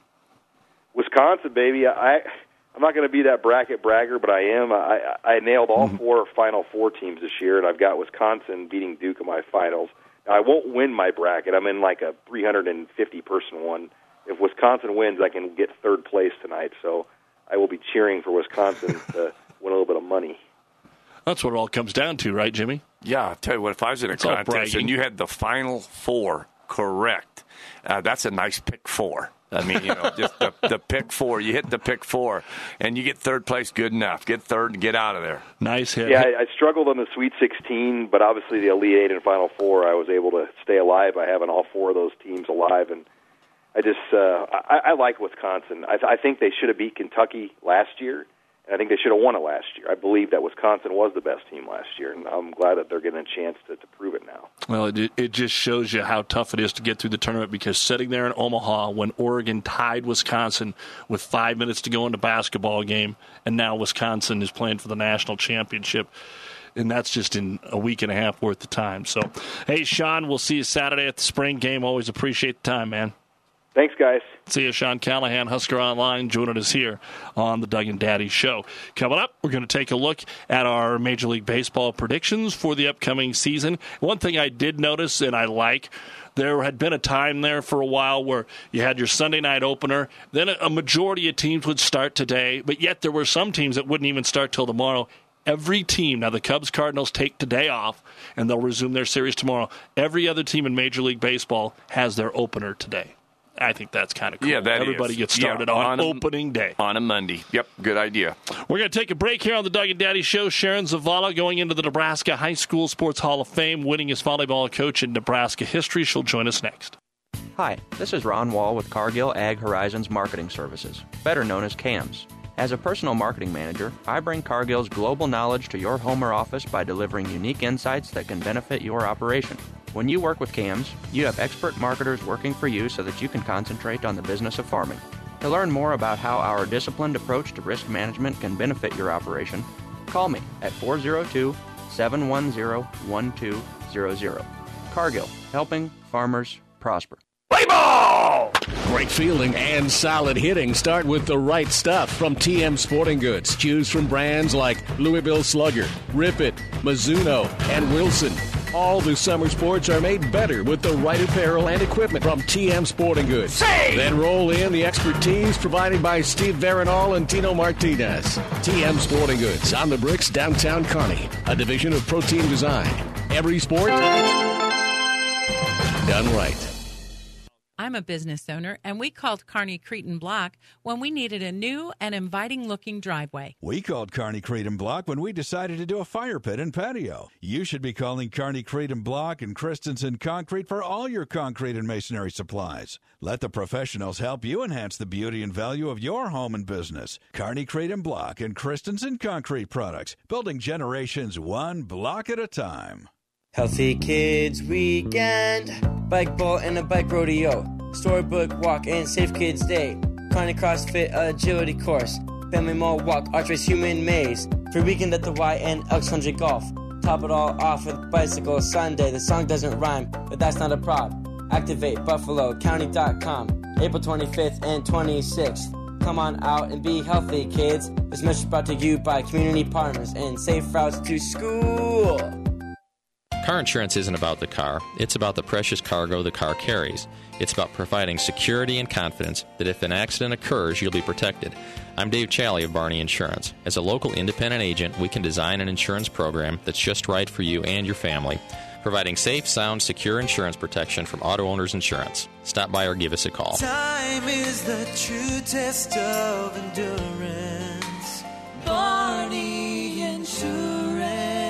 Wisconsin, baby. I'm not going to be that bracket bragger, but I am. I nailed all four Final Four teams this year, and I've got Wisconsin beating Duke in my finals. Now, I won't win my bracket. I'm in like a 350-person one. If Wisconsin wins, I can get third place tonight, so I will be cheering for Wisconsin to win a little bit of money. That's what it all comes down to, right, Jimmy? Yeah, I'll tell you what, if I was in a contest and you had the Final Four correct, that's a nice pick four. I mean, just the pick four. You hit the pick four, and you get third place, good enough. Get third and get out of there. Nice hit. Yeah, I struggled on the Sweet 16, but obviously the Elite Eight and Final Four, I was able to stay alive by having all four of those teams alive, and I just I like Wisconsin. I think they should have beat Kentucky last year, and I think they should have won it last year. I believe that Wisconsin was the best team last year, and I'm glad that they're getting a chance to prove it now. Well, it just shows you how tough it is to get through the tournament, because sitting there in Omaha when Oregon tied Wisconsin with 5 minutes to go in the basketball game, and now Wisconsin is playing for the national championship, and that's just in a week and a half worth of time. So, hey, Sean, we'll see you Saturday at the spring game. Always appreciate the time, man. Thanks, guys. See you, Sean Callahan, Husker Online, joining us here on the Doug and Daddy Show. Coming up, we're going to take a look at our Major League Baseball predictions for the upcoming season. One thing I did notice, and I like, there had been a time there for a while where you had your Sunday night opener, then a majority of teams would start today, but yet there were some teams that wouldn't even start till tomorrow. Every team, now the Cubs, Cardinals take today off, and they'll resume their series tomorrow. Every other team in Major League Baseball has their opener today. I think that's kind of cool. Yeah, that Everybody gets started on opening day. On a Monday. Yep, good idea. We're going to take a break here on the Doug and Daddy Show. Sharon Zavala going into the Nebraska High School Sports Hall of Fame, winningest volleyball coach in Nebraska history. She'll join us next. Hi, this is Ron Wall with Cargill Ag Horizons Marketing Services, better known as CAMS. As a personal marketing manager, I bring Cargill's global knowledge to your home or office by delivering unique insights that can benefit your operation. When you work with CAMS, you have expert marketers working for you so that you can concentrate on the business of farming. To learn more about how our disciplined approach to risk management can benefit your operation, call me at 402-710-1200. Cargill, helping farmers prosper. Play ball! Great fielding and solid hitting start with the right stuff from TM Sporting Goods. Choose from brands like Louisville Slugger, Rip It, Mizuno, and Wilson. All the summer sports are made better with the right apparel and equipment from TM Sporting Goods. Then roll in the expertise provided by Steve Veronal and Tino Martinez. TM Sporting Goods on the Bricks, downtown Kearney, a division of Protein Design. Every sport done right. I'm a business owner, and we called Kearney Cretin Block when we needed a new and inviting-looking driveway. We called Kearney Cretin Block when we decided to do a fire pit and patio. You should be calling Kearney Cretin Block and Christensen Concrete for all your concrete and masonry supplies. Let the professionals help you enhance the beauty and value of your home and business. Kearney Cretin Block and Christensen Concrete products, building generations one block at a time. Healthy Kids Weekend, bike ball and a bike rodeo, storybook walk and Safe Kids Day, Kearney CrossFit agility course, family mall walk, arch race human maze, free weekend at the Y and Elks Country Golf. Top it all off with Bicycle Sunday. The song doesn't rhyme, but that's not a problem. Activate BuffaloCounty.com, April 25th and 26th. Come on out and be healthy, kids. This message brought to you by community partners and safe routes to school. Car insurance isn't about the car. It's about the precious cargo the car carries. It's about providing security and confidence that if an accident occurs, you'll be protected. I'm Dave Challey of Barney Insurance. As a local independent agent, we can design an insurance program that's just right for you and your family, providing safe, sound, secure insurance protection from Auto Owners Insurance. Stop by or give us a call. Time is the true test of endurance. Barney Insurance.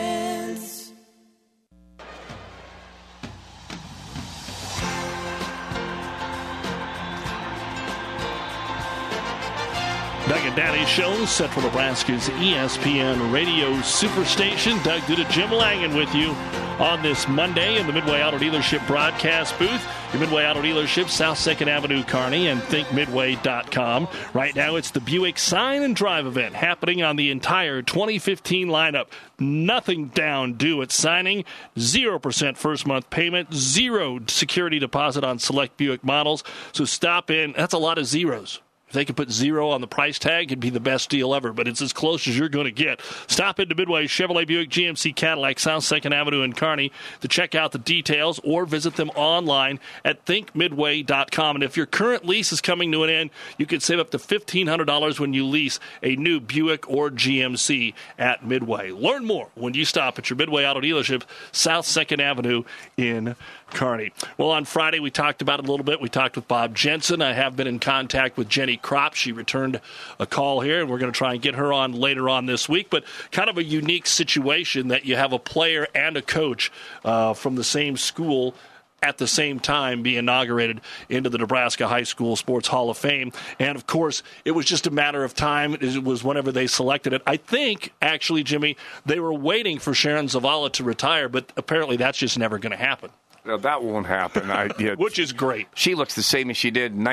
Doug and Daddy Show, Central Nebraska's ESPN radio superstation. Doug Duda, Jim Langen with you on this Monday in the Midway Auto Dealership broadcast booth. Your Midway Auto Dealership, South 2nd Avenue, Kearney, and thinkmidway.com. Right now, it's the Buick Sign and Drive event happening on the entire 2015 lineup. Nothing down due at signing, 0% first month payment, 0 security deposit on select Buick models. So stop in. That's a lot of zeros. If they could put 0 on the price tag, it'd be the best deal ever, but it's as close as you're going to get. Stop into Midway Chevrolet Buick GMC Cadillac, South 2nd Avenue in Kearney to check out the details or visit them online at thinkmidway.com. And if your current lease is coming to an end, you can save up to $1,500 when you lease a new Buick or GMC at Midway. Learn more when you stop at your Midway Auto Dealership, South 2nd Avenue in Kearney. Well, on Friday, we talked about it a little bit. We talked with Bob Jensen. I have been in contact with Jenny Kropp. She returned a call here, and we're going to try and get her on later on this week. But kind of a unique situation that you have a player and a coach from the same school at the same time be inaugurated into the Nebraska High School Sports Hall of Fame. And, of course, it was just a matter of time. It was whenever they selected it. I think, actually, Jimmy, they were waiting for Sharon Zavala to retire, but apparently that's just never going to happen. No, that won't happen. Which is great. She looks the same as she did in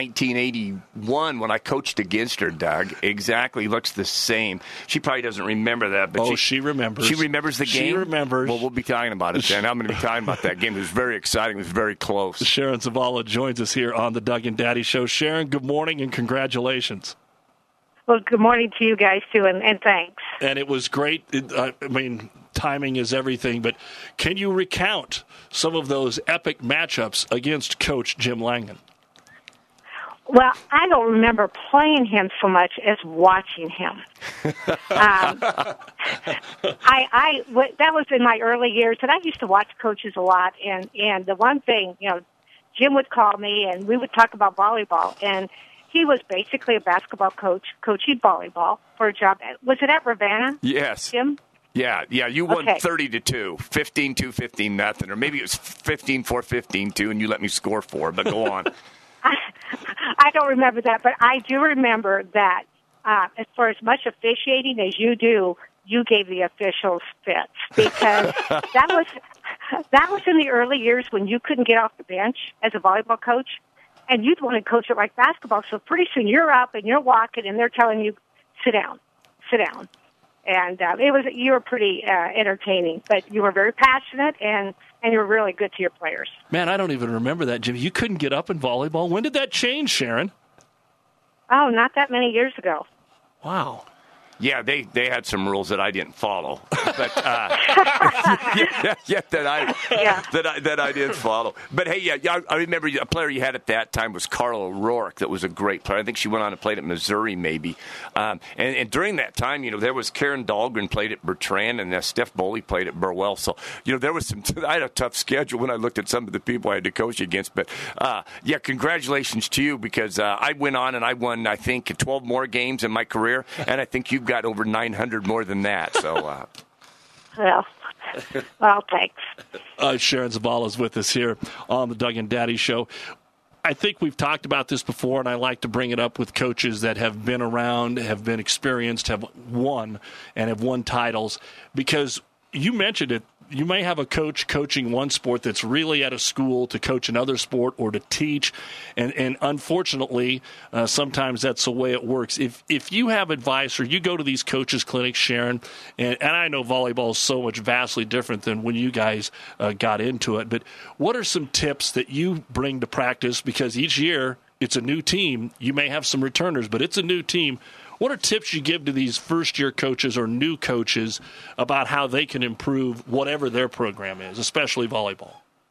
1981 when I coached against her, Doug. Exactly. Looks the same. She probably doesn't remember that. But she remembers. She remembers the game? She remembers. Well, we'll be talking about it then. I'm going to be talking about that game. It was very exciting. It was very close. Sharon Zavala joins us here on the Doug and Daddy Show. Sharon, good morning and congratulations. Well, good morning to you guys, too, and thanks. And it was great. Timing is everything, but can you recount some of those epic matchups against Coach Jim Langen? Well, I don't remember playing him so much as watching him. That was in my early years, and I used to watch coaches a lot, and the one thing, Jim would call me, and we would talk about volleyball, and he was basically a basketball coach, coaching volleyball for a job. Was it at Ravenna? Yes. Jim? Yeah, you won 30-2, 15-2, 15-0, or maybe it was 15-4, 15-2, and you let me score 4, but go on. I don't remember that, but I do remember that for as much officiating as you do, you gave the officials fits, because That was in the early years when you couldn't get off the bench as a volleyball coach, and you'd want to coach it like basketball. So pretty soon you're up and you're walking, and they're telling you, sit down. And you were pretty entertaining, but you were very passionate, and you were really good to your players. Man, I don't even remember that, Jimmy. You couldn't get up in volleyball. When did that change, Sharon? Oh, not that many years ago. Wow. Yeah, they had some rules that I didn't follow, but that I didn't follow. But hey, I remember a player you had at that time was Carla O'Rourke. That was a great player. I think she went on and played at Missouri, maybe. And during that time, there was Karen Dahlgren played at Bertrand, and Steph Boley played at Burwell. So there was some. I had a tough schedule when I looked at some of the people I had to coach against. But congratulations to you, because I went on and I won, I think, 12 more games in my career, and I think you've got over 900 more than that. So, well, thanks. Sharon Zavala is with us here on the Doug and Daddy Show. I think we've talked about this before, and I like to bring it up with coaches that have been around, have been experienced, have won titles, because you mentioned it. You may have a coach coaching one sport that's really at a school to coach another sport or to teach, and unfortunately, sometimes that's the way it works. If you have advice or you go to these coaches' clinics, Sharon, and I know volleyball is so much vastly different than when you guys got into it, but what are some tips that you bring to practice? Because each year it's a new team. You may have some returners, but it's a new team. What are tips you give to these first-year coaches or new coaches about how they can improve whatever their program is, especially volleyball?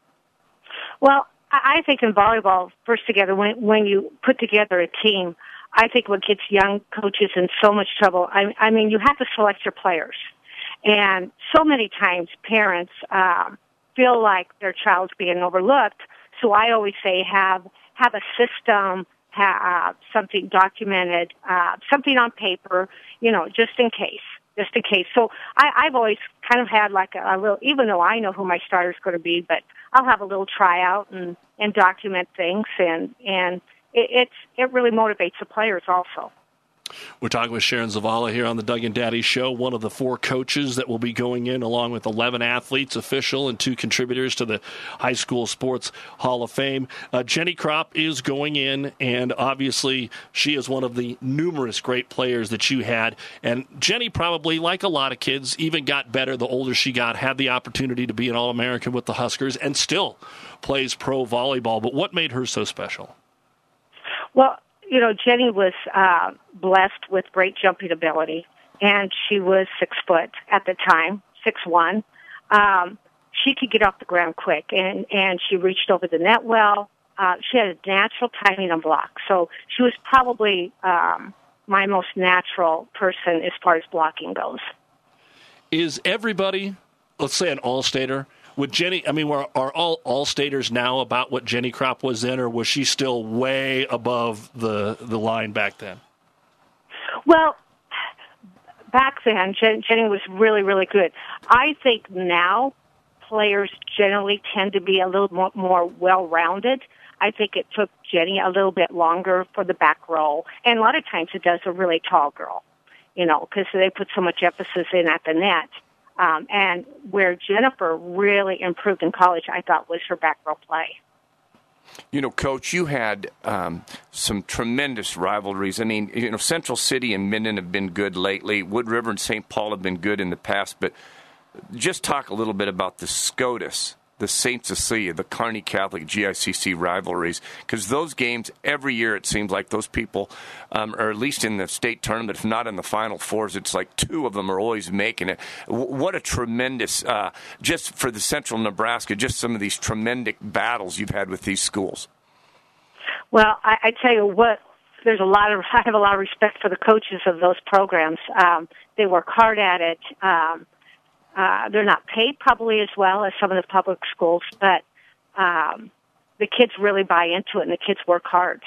Well, I think in volleyball, first together, when you put together a team, I think what gets young coaches in so much trouble, I mean, you have to select your players. And so many times parents feel like their child's being overlooked. So I always say have a system, have something documented, something on paper, just in case. So I've always kind of had like a little, even though I know who my starter's going to be, but I'll have a little tryout and document things, and it really motivates the players also. We're talking with Sharon Zavala here on the Doug and Daddy Show, one of the 4 coaches that will be going in, along with 11 athletes, official, and 2 contributors to the High School Sports Hall of Fame. Jenny Kropp is going in, and obviously she is one of the numerous great players that you had. And Jenny probably, like a lot of kids, even got better the older she got, had the opportunity to be an All-American with the Huskers, and still plays pro volleyball. But what made her so special? Well, Jenny was blessed with great jumping ability, and she was 6 foot at the time, 6'1". She could get off the ground quick, and she reached over the net well. She had a natural timing on block, so she was probably my most natural person as far as blocking goes. Is everybody, let's say an all-stater, with Jenny, I mean, are all All-Staters now about what Jenny Kropp was then, or was she still way above the line back then? Well, back then, Jenny was really, really good. I think now players generally tend to be a little more well-rounded. I think it took Jenny a little bit longer for the back row, and a lot of times it does a really tall girl, because they put so much emphasis in at the net. And where Jennifer really improved in college, I thought, was her back row play. Coach, you had some tremendous rivalries. I mean, Central City and Minden have been good lately. Wood River and St. Paul have been good in the past. But just talk a little bit about the SCOTUS, the St. Cecilia, the Kearney Catholic GICC rivalries, because those games, every year it seems like those people are at least in the state tournament, if not in the Final Fours. It's like 2 of them are always making it. What a tremendous, just for the Central Nebraska, just some of these tremendous battles you've had with these schools. Well, I tell you what, I have a lot of respect for the coaches of those programs. They work hard at it. They're not paid probably as well as some of the public schools, but the kids really buy into it, and the kids work hard.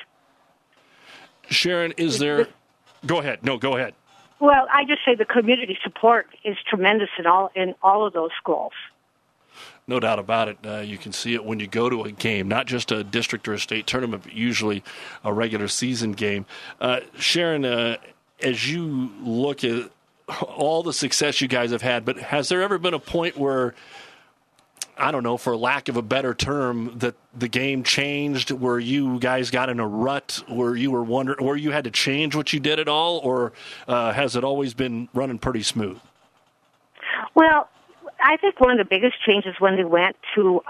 Sharon, is there... Go ahead. No, go ahead. Well, I just say the community support is tremendous in all of those schools. No doubt about it. You can see it when you go to a game, not just a district or a state tournament, but usually a regular season game. Sharon, as you look at all the success you guys have had, but has there ever been a point where, I don't know, for lack of a better term, that the game changed, where you guys got in a rut, where you were wondering, where you had to change what you did at all, or has it always been running pretty smooth? Well, I think one of the biggest changes when they went to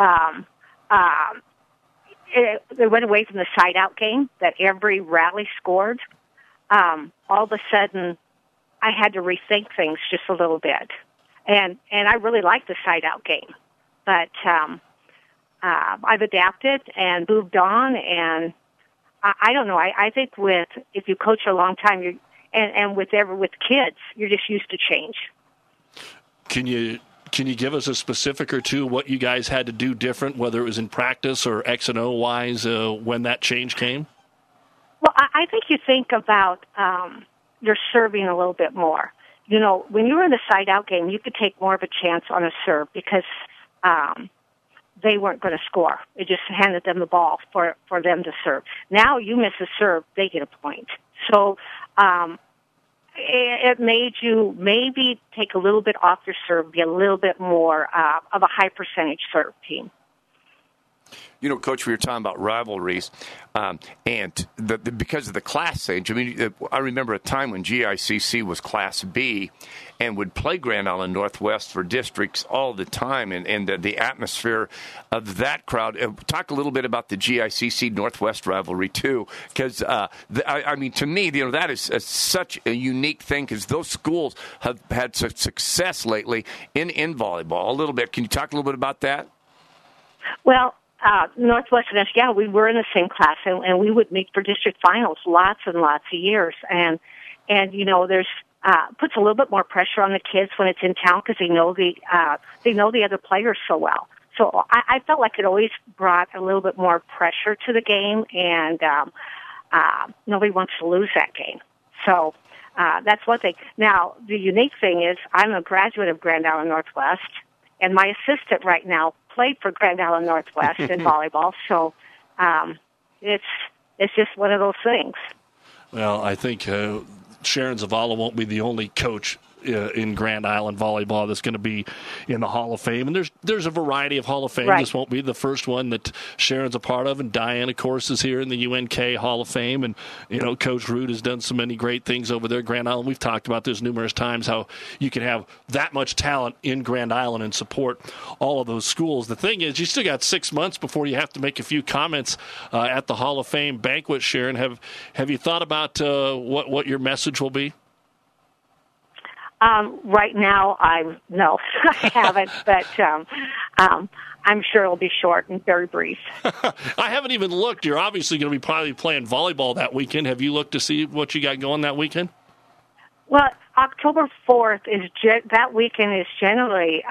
they went away from the side-out game that every rally scored. All of a sudden, I had to rethink things just a little bit, and I really like the side-out game, but I've adapted and moved on, and I don't know. I think if you coach a long time, and with kids, you're just used to change. Can you give us a specific or two what you guys had to do different, whether it was in practice or X and O wise, when that change came? Well, I think you think about your serving a little bit more. You know, when you were in the side-out game, you could take more of a chance on a serve because they weren't going to score. It just handed them the ball for them to serve. Now you miss a serve, they get a point. So it made you maybe take a little bit off your serve, be a little bit more of a high percentage serve team. You know, Coach, we were talking about rivalries, and because of the class age. I mean, I remember a time when GICC was Class B and would play Grand Island Northwest for districts all the time, and the atmosphere of that crowd. Talk a little bit about the GICC Northwest rivalry, too, because, I mean, to me, you know, that is such a unique thing because those schools have had such success lately in volleyball. A little bit. Can you talk a little bit about that? Well, Northwestern, yeah, we were in the same class, and we would meet for district finals lots and lots of years. And you know, there's puts a little bit more pressure on the kids when it's in town because they know the other players so well. So I felt like it always brought a little bit more pressure to the game, and nobody wants to lose that game. So that's one thing. Now, the unique thing is I'm a graduate of Grand Island Northwest, and my assistant right now played for Grand Island Northwest in volleyball, so it's just one of those things. Well, I think Sharon Zavala won't be the only coach in Grand Island volleyball that's going to be in the Hall of Fame. And there's a variety of Hall of Fame. Right. This won't be the first one that Sharon's a part of. And Diane, of course, is here in the UNK Hall of Fame. And, you know, Coach Root has done so many great things over there at Grand Island. We've talked about this numerous times, how you can have that much talent in Grand Island and support all of those schools. The thing is, you still got 6 months before you have to make a few comments at the Hall of Fame banquet, Sharon. Have you thought about what your message will be? Right now, I haven't, but I'm sure it'll be short and very brief. I haven't even looked. You're obviously going to be probably playing volleyball that weekend. Have you looked to see what you got going that weekend? Well, October 4th that weekend is generally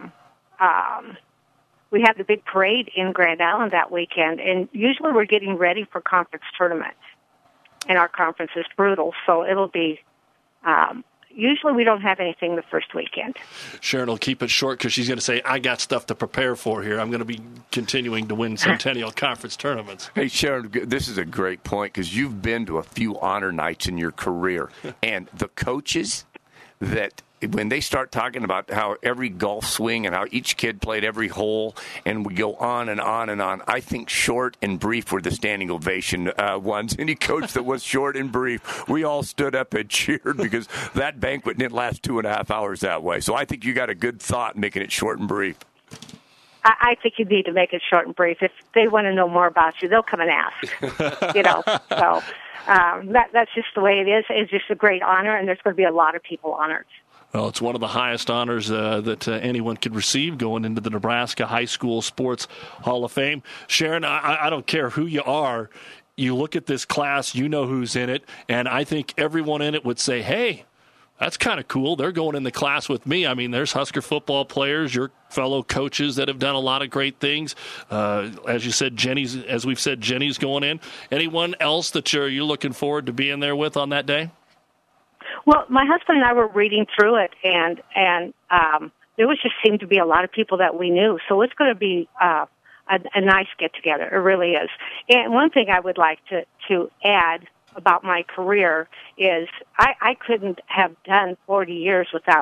we have the big parade in Grand Island that weekend, and usually we're getting ready for conference tournament, and our conference is brutal, so it'll be. Usually we don't have anything the first weekend. Sharon will keep it short because she's going to say, I got stuff to prepare for here. I'm going to be continuing to win Centennial Conference tournaments. Hey, Sharon, this is a great point because you've been to a few honor nights in your career. And the coaches that when they start talking about how every golf swing and how each kid played every hole, and we go on and on and on, I think short and brief were the standing ovation ones. Any coach that was short and brief, we all stood up and cheered because that banquet didn't last 2.5 hours that way. So I think you got a good thought making it short and brief. I think you need to make it short and brief. If they want to know more about you, they'll come and ask. You know, so that's just the way it is. It's just a great honor, and there's going to be a lot of people honored. Well, it's one of the highest honors that anyone could receive going into the Nebraska High School Sports Hall of Fame. Sharon, I don't care who you are. You look at this class, you know who's in it, and I think everyone in it would say, hey, that's kind of cool. They're going in the class with me. I mean, there's Husker football players, your fellow coaches that have done a lot of great things. As you said, as we've said, Jenny's going in. Anyone else that you're looking forward to being there with on that day? Well, my husband and I were reading through it, and there just seemed to be a lot of people that we knew. So it's going to be a nice get-together. It really is. And one thing I would like to add about my career is I couldn't have done 40 years without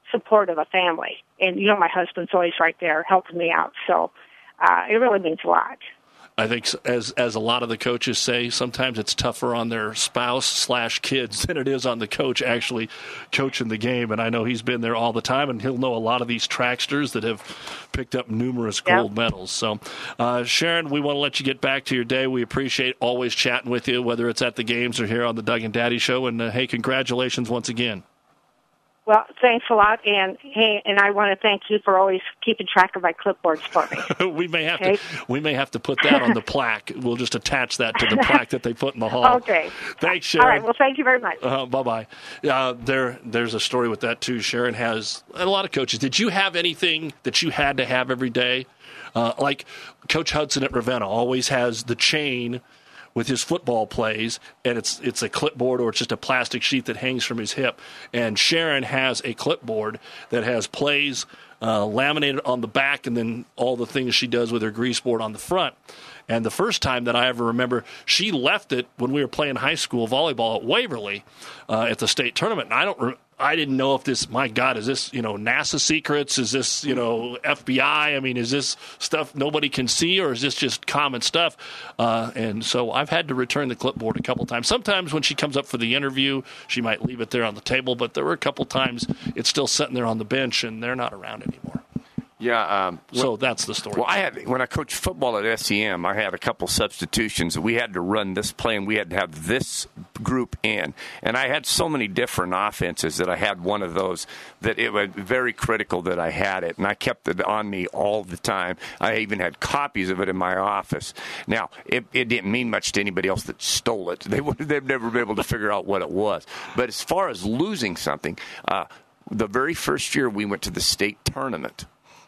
support of a family. And, my husband's always right there helping me out. So it really means a lot. I think, as a lot of the coaches say, sometimes it's tougher on their spouse/kids than it is on the coach actually coaching the game. And I know he's been there all the time, and he'll know a lot of these tracksters that have picked up numerous gold medals. So, Sharon, we want to let you get back to your day. We appreciate always chatting with you, whether it's at the games or here on the Doug and Daddy Show. And, hey, congratulations once again. Well, thanks a lot, and I want to thank you for always keeping track of my clipboards for me. we may have to put that on the plaque. We'll just attach that to the plaque that they put in the hall. Okay. Thanks, Sharon. All right. Well, thank you very much. Bye-bye. There's a story with that too. Sharon has a lot of coaches. Did you have anything that you had to have every day? Like Coach Hudson at Ravenna always has the chain with his football plays, and it's a clipboard or it's just a plastic sheet that hangs from his hip. And Sharon has a clipboard that has plays laminated on the back and then all the things she does with her grease board on the front. And the first time that I ever remember, she left it when we were playing high school volleyball at Waverly at the state tournament. And I didn't know if this, my God, is this, NASA secrets? Is this, FBI? I mean, is this stuff nobody can see, or is this just common stuff? And so I've had to return the clipboard a couple times. Sometimes when she comes up for the interview, she might leave it there on the table, but there were a couple times it's still sitting there on the bench, and they're not around anymore. Yeah. So that's the story. Well, when I coached football at SEM, I had a couple substitutions. We had to run this play, and we had to have this group in. And I had so many different offenses that I had one of those that it was very critical that I had it. And I kept it on me all the time. I even had copies of it in my office. Now, it didn't mean much to anybody else that stole it. They've never been able to figure out what it was. But as far as losing something, the very first year we went to the state tournament,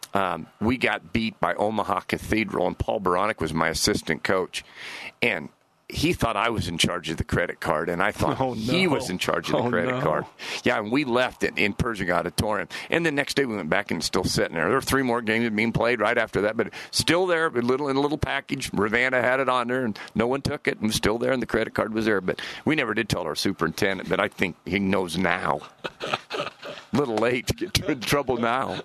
we got beat by Omaha Cathedral, and Paul Baronic was my assistant coach. And he thought I was in charge of the credit card, and I thought he was in charge of the credit card. Yeah, and we left it in Pershing Auditorium. And the next day we went back and it's still sitting there. There were 3 more games being played right after that, but still there, in a little package. Ravenna had it on there, and no one took it. It was still there, and the credit card was there. But we never did tell our superintendent, but I think he knows now. A little late to get in trouble now.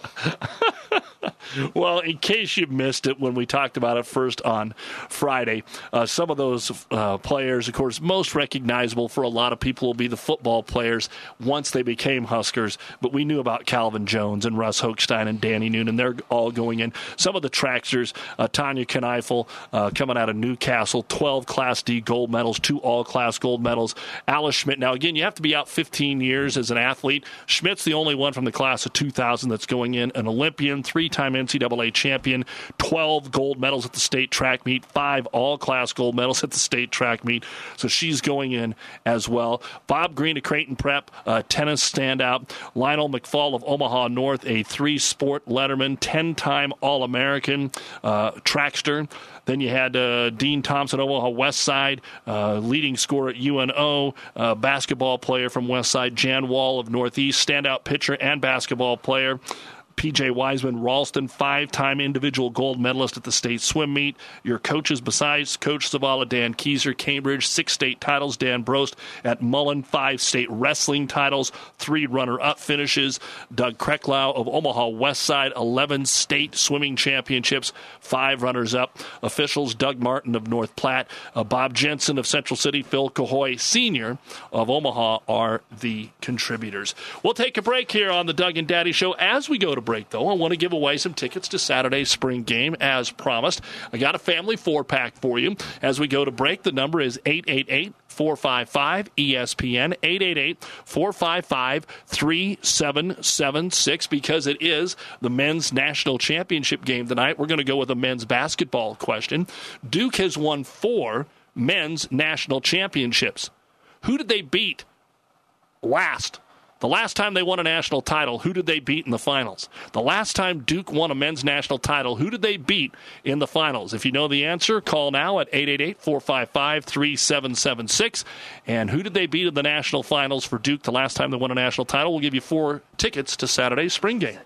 Well, in case you missed it when we talked about it first on Friday, some of those players, of course, most recognizable for a lot of people will be the football players once they became Huskers. But we knew about Calvin Jones and Russ Hochstein and Danny Noonan. They're all going in. Some of the tracksters, Tanya Kneifel coming out of Newcastle, 12 Class D gold medals, 2 all-class gold medals. Alice Schmidt. Now, again, you have to be out 15 years as an athlete. Schmidt's the only one from the class of 2000 that's going in, an Olympian, 3-time NCAA champion, 12 gold medals at the state track meet, 5 all-class gold medals at the state track meet. So she's going in as well. Bob Green of Creighton Prep, tennis standout. Lionel McFall of Omaha North, a 3-sport letterman, 10-time All-American trackster. Then you had Dean Thompson, Omaha West Side, leading scorer at UNO, basketball player from West Side. Jan Wall of Northeast, standout pitcher and basketball player. P.J. Wiseman, Ralston, 5-time individual gold medalist at the state swim meet. Your coaches besides Coach Zavala, Dan Kieser, Cambridge, 6 state titles. Dan Brost at Mullen, 5 state wrestling titles, 3 runner-up finishes. Doug Krecklau of Omaha West Side, 11 state swimming championships, 5 runners-up. Officials, Doug Martin of North Platte, Bob Jensen of Central City, Phil Cahoy Sr. of Omaha are the contributors. We'll take a break here on the Doug and Daddy Show. As we go to break, though, I want to give away some tickets to Saturday's spring game as promised. I got a family 4-pack for you. As we go to break, the number is 888-455-ESPN, 888-455-3776, because it is the men's national championship game tonight. We're going to go with a men's basketball question. Duke has won 4 men's national championships. Who did they beat last? The last time they won a national title, who did they beat in the finals? The last time Duke won a men's national title, who did they beat in the finals? If you know the answer, call now at 888-455-3776. And who did they beat in the national finals for Duke the last time they won a national title? We'll give you 4 tickets to Saturday's spring game.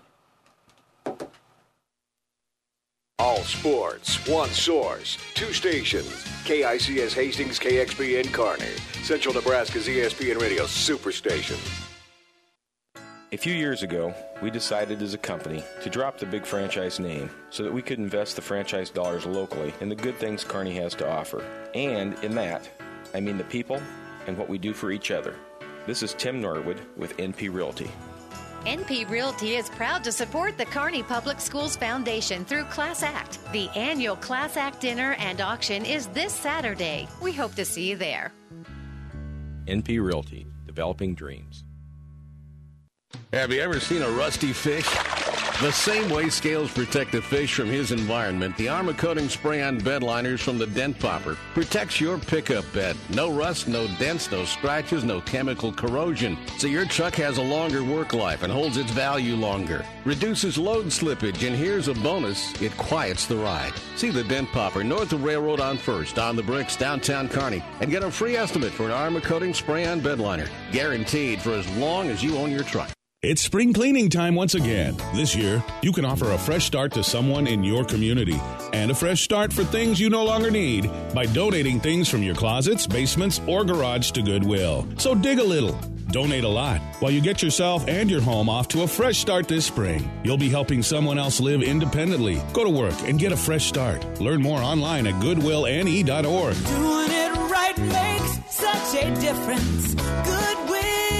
All sports, one source, 2 stations. KICS Hastings, KXPN Kearney. Central Nebraska's ESPN Radio Superstation. A few years ago, we decided as a company to drop the big franchise name so that we could invest the franchise dollars locally in the good things Kearney has to offer. And in that, I mean the people and what we do for each other. This is Tim Norwood with NP Realty. NP Realty is proud to support the Kearney Public Schools Foundation through Class Act. The annual Class Act dinner and auction is this Saturday. We hope to see you there. NP Realty, developing dreams. Have you ever seen a rusty fish? The same way scales protect the fish from his environment, the Armor Coating Spray-On bed liners from the Dent Popper protects your pickup bed. No rust, no dents, no scratches, no chemical corrosion. So your truck has a longer work life and holds its value longer. Reduces load slippage, and here's a bonus, it quiets the ride. See the Dent Popper north of Railroad on 1st, on the Bricks, downtown Kearney, and get a free estimate for an Armor Coating Spray-On bed liner. Guaranteed for as long as you own your truck. It's spring cleaning time once again. This year, you can offer a fresh start to someone in your community and a fresh start for things you no longer need by donating things from your closets, basements, or garage to Goodwill. So dig a little, donate a lot, while you get yourself and your home off to a fresh start this spring. You'll be helping someone else live independently. Go to work and get a fresh start. Learn more online at goodwillne.org. Doing it right makes such a difference. Goodwill.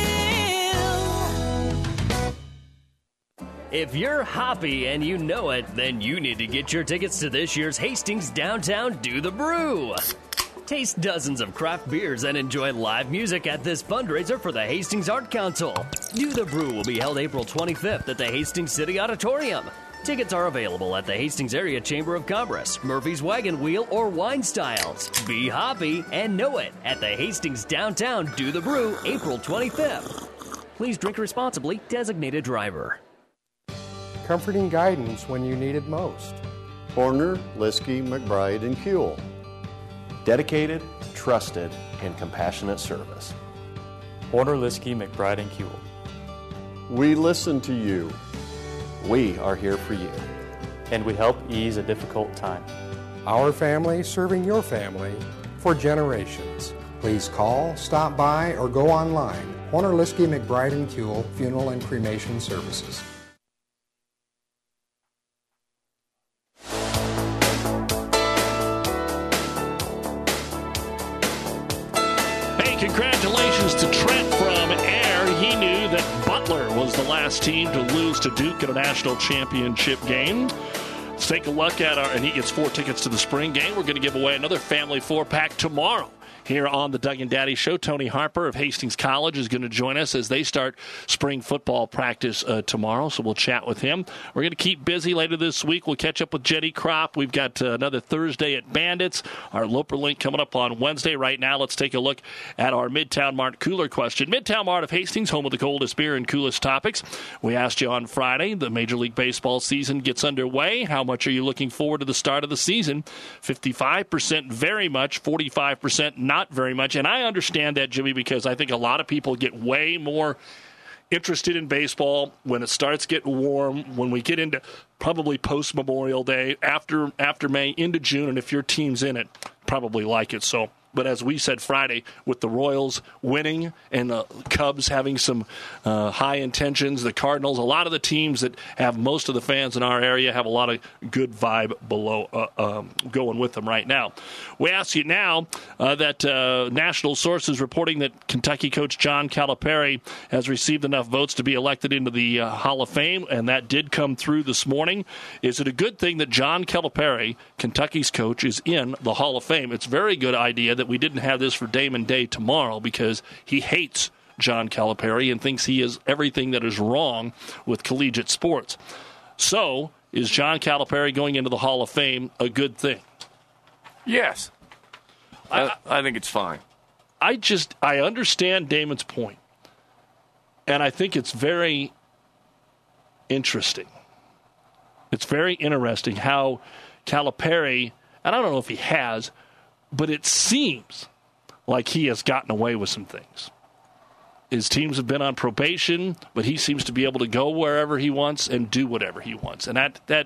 If you're hoppy and you know it, then you need to get your tickets to this year's Hastings Downtown Do the Brew. Taste dozens of craft beers and enjoy live music at this fundraiser for the Hastings Art Council. Do the Brew will be held April 25th at the Hastings City Auditorium. Tickets are available at the Hastings Area Chamber of Commerce, Murphy's Wagon Wheel, or Wine Styles. Be hoppy and know it at the Hastings Downtown Do the Brew, April 25th. Please drink responsibly. Designated driver. Comforting guidance when you need it most. Horner, Liskey, McBride, and Kuehl. Dedicated, trusted, and compassionate service. Horner, Liskey, McBride, and Kuehl. We listen to you. We are here for you. And we help ease a difficult time. Our family serving your family for generations. Please call, stop by, or go online. Horner, Liskey, McBride, and Kuehl Funeral and Cremation Services. Congratulations to Trent from Air. He knew that Butler was the last team to lose to Duke in a national championship game. Let's take a look at and he gets 4 tickets to the spring game. We're going to give away another family 4-pack tomorrow. Here on the Doug and Daddy Show, Tony Harper of Hastings College is going to join us as they start spring football practice tomorrow, so we'll chat with him. We're going to keep busy later this week. We'll catch up with Jenny Kropp. We've got another Thursday at Bandits, our Loper Link coming up on Wednesday. Right now, let's take a look at our Midtown Mart Cooler question. Midtown Mart of Hastings, home of the coldest beer and coolest topics. We asked you on Friday, the Major League Baseball season gets underway. How much are you looking forward to the start of the season? 55% very much, 45% not very much. And I understand that, Jimmy, because I think a lot of people get way more interested in baseball when it starts getting warm, when we get into probably post-Memorial Day, after May, into June, and if your team's in it, probably like it. So, but as we said Friday, with the Royals winning and the Cubs having some high intentions, the Cardinals, a lot of the teams that have most of the fans in our area have a lot of good vibe below going with them right now. We ask you now that national sources reporting that Kentucky coach John Calipari has received enough votes to be elected into the Hall of Fame, and that did come through this morning. Is it a good thing that John Calipari, Kentucky's coach, is in the Hall of Fame? It's a very good idea that we didn't have this for Damon Day tomorrow, because he hates John Calipari and thinks he is everything that is wrong with collegiate sports. So, is John Calipari going into the Hall of Fame a good thing? Yes. I think it's fine. I understand Damon's point, and I think it's very interesting. It's very interesting how Calipari, and I don't know if he has, but it seems like he has gotten away with some things. His teams have been on probation, but he seems to be able to go wherever he wants and do whatever he wants. And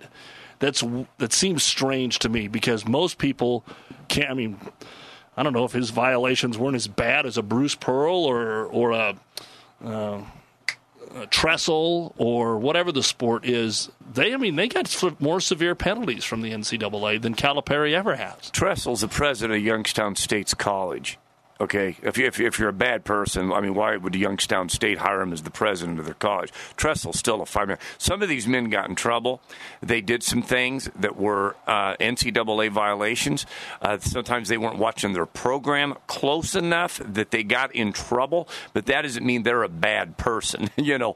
that seems strange to me, because most people can't. I mean, I don't know if his violations weren't as bad as a Bruce Pearl or a trestle or whatever the sport is, they got more severe penalties from the NCAA than Calipari ever has. Tressel's the president of Youngstown State's college. Okay, if you're a bad person, I mean, why would Youngstown State hire him as the president of their college? Tressel's still a fireman. Some of these men got in trouble. They did some things that were NCAA violations. Sometimes they weren't watching their program close enough that they got in trouble. But that doesn't mean they're a bad person,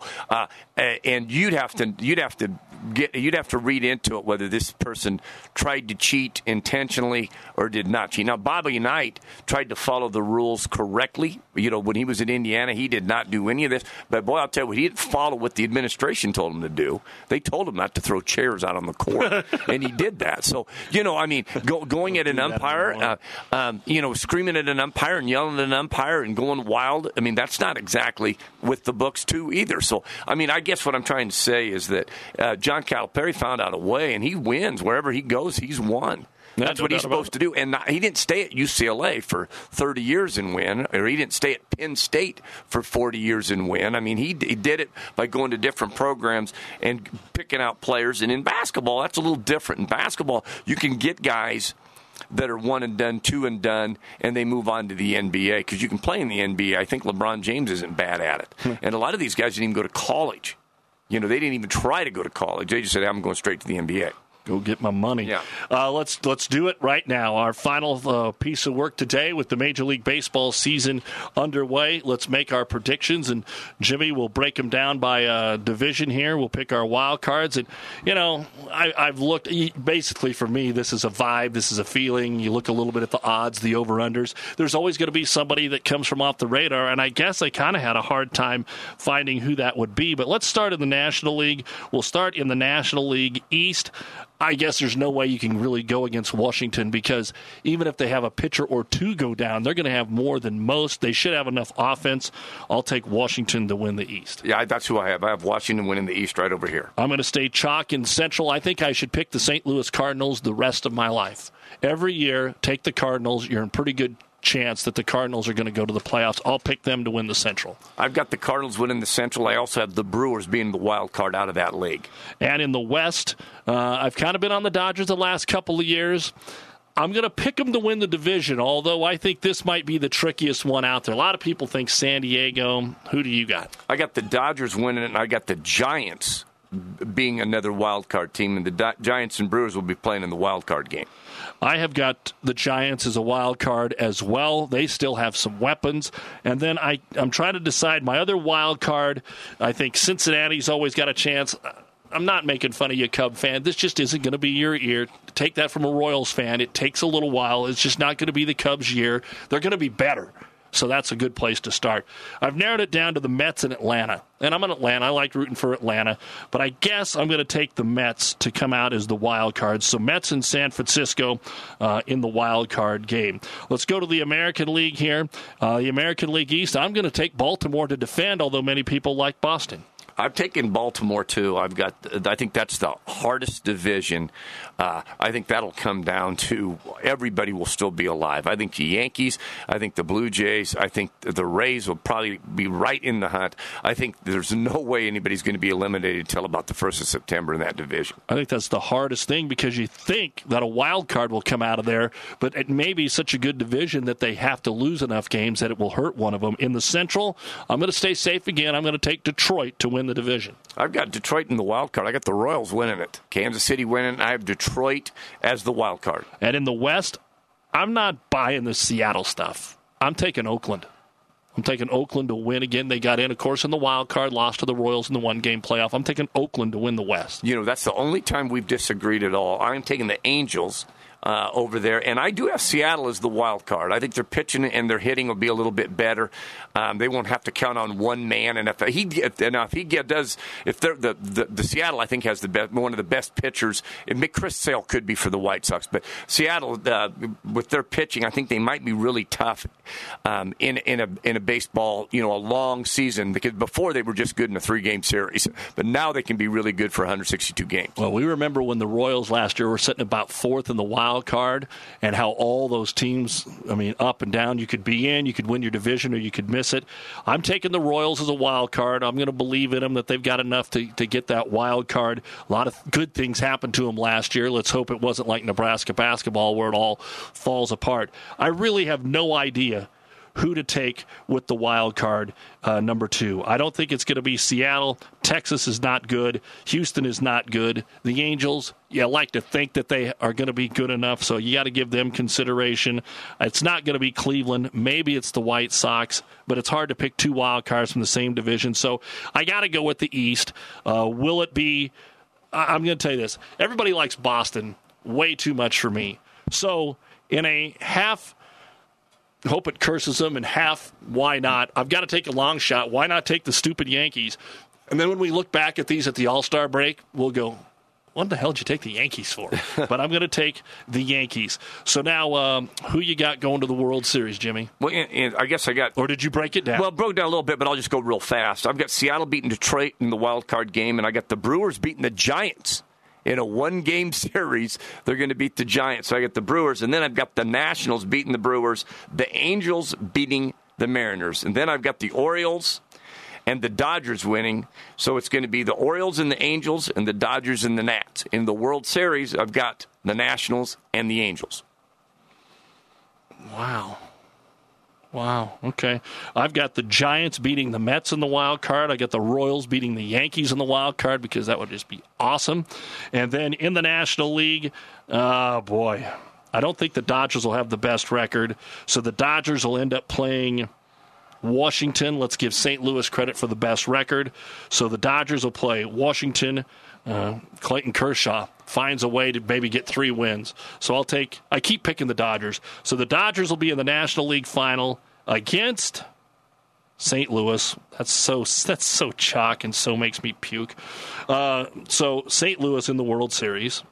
And you'd have to read into it whether this person tried to cheat intentionally or did not cheat. Now, Bobby Knight tried to follow the rules correctly. When he was at Indiana, he did not do any of this. But, boy, I'll tell you what, he didn't follow what the administration told him to do. They told him not to throw chairs out on the court, and he did that. So, going at an umpire, screaming at an umpire and yelling at an umpire and going wild, that's not exactly with the books, too, either. So, I guess what I'm trying to say is that John Calipari found out a way, and he wins. Wherever he goes, he's won. That's what he's supposed to do. And he didn't stay at UCLA for 30 years and win, or he didn't stay at Penn State for 40 years and win. He did it by going to different programs and picking out players. And in basketball, that's a little different. In basketball, you can get guys that are one and done, two and done, and they move on to the NBA because you can play in the NBA. I think LeBron James isn't bad at it. And a lot of these guys didn't even go to college. They didn't even try to go to college. They just said, I'm going straight to the NBA. Go get my money. Yeah. Let's do it right now. Our final piece of work today with the Major League Baseball season underway. Let's make our predictions, and Jimmy will break them down by division here. We'll pick our wild cards. And, I've looked, basically for me, this is a vibe. This is a feeling. You look a little bit at the odds, the over-unders. There's always going to be somebody that comes from off the radar, and I guess I kind of had a hard time finding who that would be. But let's start in the National League. We'll start in the National League East. I guess there's no way you can really go against Washington because even if they have a pitcher or two go down, they're going to have more than most. They should have enough offense. I'll take Washington to win the East. Yeah, that's who I have. I have Washington winning the East right over here. I'm going to stay chalk in Central. I think I should pick the St. Louis Cardinals the rest of my life. Every year, take the Cardinals. You're in pretty good chance that the Cardinals are going to go to the playoffs. I'll pick them to win the Central. I've got the Cardinals winning the Central. I also have the Brewers being the wild card out of that league. And in the West, I've kind of been on the Dodgers the last couple of years. I'm going to pick them to win the division, although I think this might be the trickiest one out there. A lot of people think San Diego. Who do you got? I got the Dodgers winning it, and I got the Giants being another wild card team, and the Giants and Brewers will be playing in the wild card game. I have got the Giants as a wild card as well. They still have some weapons. And then I'm trying to decide my other wild card. I think Cincinnati's always got a chance. I'm not making fun of you, Cub fan. This just isn't going to be your year. Take that from a Royals fan. It takes a little while. It's just not going to be the Cubs' year. They're going to be better. So that's a good place to start. I've narrowed it down to the Mets in Atlanta. And I'm in Atlanta. I like rooting for Atlanta. But I guess I'm going to take the Mets to come out as the wild card. So Mets and San Francisco in the wild card game. Let's go to the American League here. The American League East, I'm going to take Baltimore to defend, although many people like Boston. I've taken Baltimore, too. I think that's the hardest division. I think that'll come down to everybody will still be alive. I think the Yankees, I think the Blue Jays, I think the Rays will probably be right in the hunt. I think there's no way anybody's going to be eliminated until about the 1st of September in that division. I think that's the hardest thing because you think that a wild card will come out of there, but it may be such a good division that they have to lose enough games that it will hurt one of them. In the Central, I'm going to stay safe again. I'm going to take Detroit to win the division. I've got Detroit in the wild card. I got the Royals winning it. Kansas City winning it. I have Detroit as the wild card. And in the West, I'm not buying the Seattle stuff. I'm taking Oakland. I'm taking Oakland to win again. They got in, of course, in the wild card, lost to the Royals in the one-game playoff. I'm taking Oakland to win the West. That's the only time we've disagreed at all. I'm taking the Angels over there. And I do have Seattle as the wild card. I think their pitching and their hitting will be a little bit better. They won't have to count on one man. And the Seattle, I think, has one of the best pitchers. And Chris Sale could be for the White Sox. But Seattle, with their pitching, I think they might be really tough in a baseball, a long season. Because before they were just good in a 3-game series. But now they can be really good for 162 games. Well, we remember when the Royals last year were sitting about 4th in the wild wild card and how all those teams, up and down, you could be in, you could win your division or you could miss it. I'm taking the Royals as a wild card. I'm going to believe in them that they've got enough to get that wild card. A lot of good things happened to them last year. Let's hope it wasn't like Nebraska basketball where it all falls apart. I really have no idea who to take with the wild card number 2. I don't think it's going to be Seattle. Texas is not good. Houston is not good. The Angels, I like to think that they are going to be good enough, so you got to give them consideration. It's not going to be Cleveland. Maybe it's the White Sox, but it's hard to pick 2 wild cards from the same division, so I got to go with the East. Will it be? I'm going to tell you this. Everybody likes Boston way too much for me. So in a half, hope it curses them, and half, why not? I've got to take a long shot. Why not take the stupid Yankees? And then when we look back at these at the All-Star break, we'll go, what the hell did you take the Yankees for? But I'm going to take the Yankees. So now, who you got going to the World Series, Jimmy? Well, and I guess I got... Or did you break it down? Well, I broke down a little bit, but I'll just go real fast. I've got Seattle beating Detroit in the wild card game, and I got the Brewers beating the Giants. In a one-game series, they're going to beat the Giants. So I got the Brewers, and then I've got the Nationals beating the Brewers, the Angels beating the Mariners. And then I've got the Orioles and the Dodgers winning. So it's going to be the Orioles and the Angels and the Dodgers and the Nats. In the World Series, I've got the Nationals and the Angels. Wow, okay. I've got the Giants beating the Mets in the wild card. I got the Royals beating the Yankees in the wild card because that would just be awesome. And then in the National League, I don't think the Dodgers will have the best record. So the Dodgers will end up playing Washington. Let's give St. Louis credit for the best record. So the Dodgers will play Washington. Clayton Kershaw finds a way to maybe get 3 wins. So I keep picking the Dodgers. So the Dodgers will be in the National League final against St. Louis. That's so chalk and so makes me puke. So St. Louis in the World Series.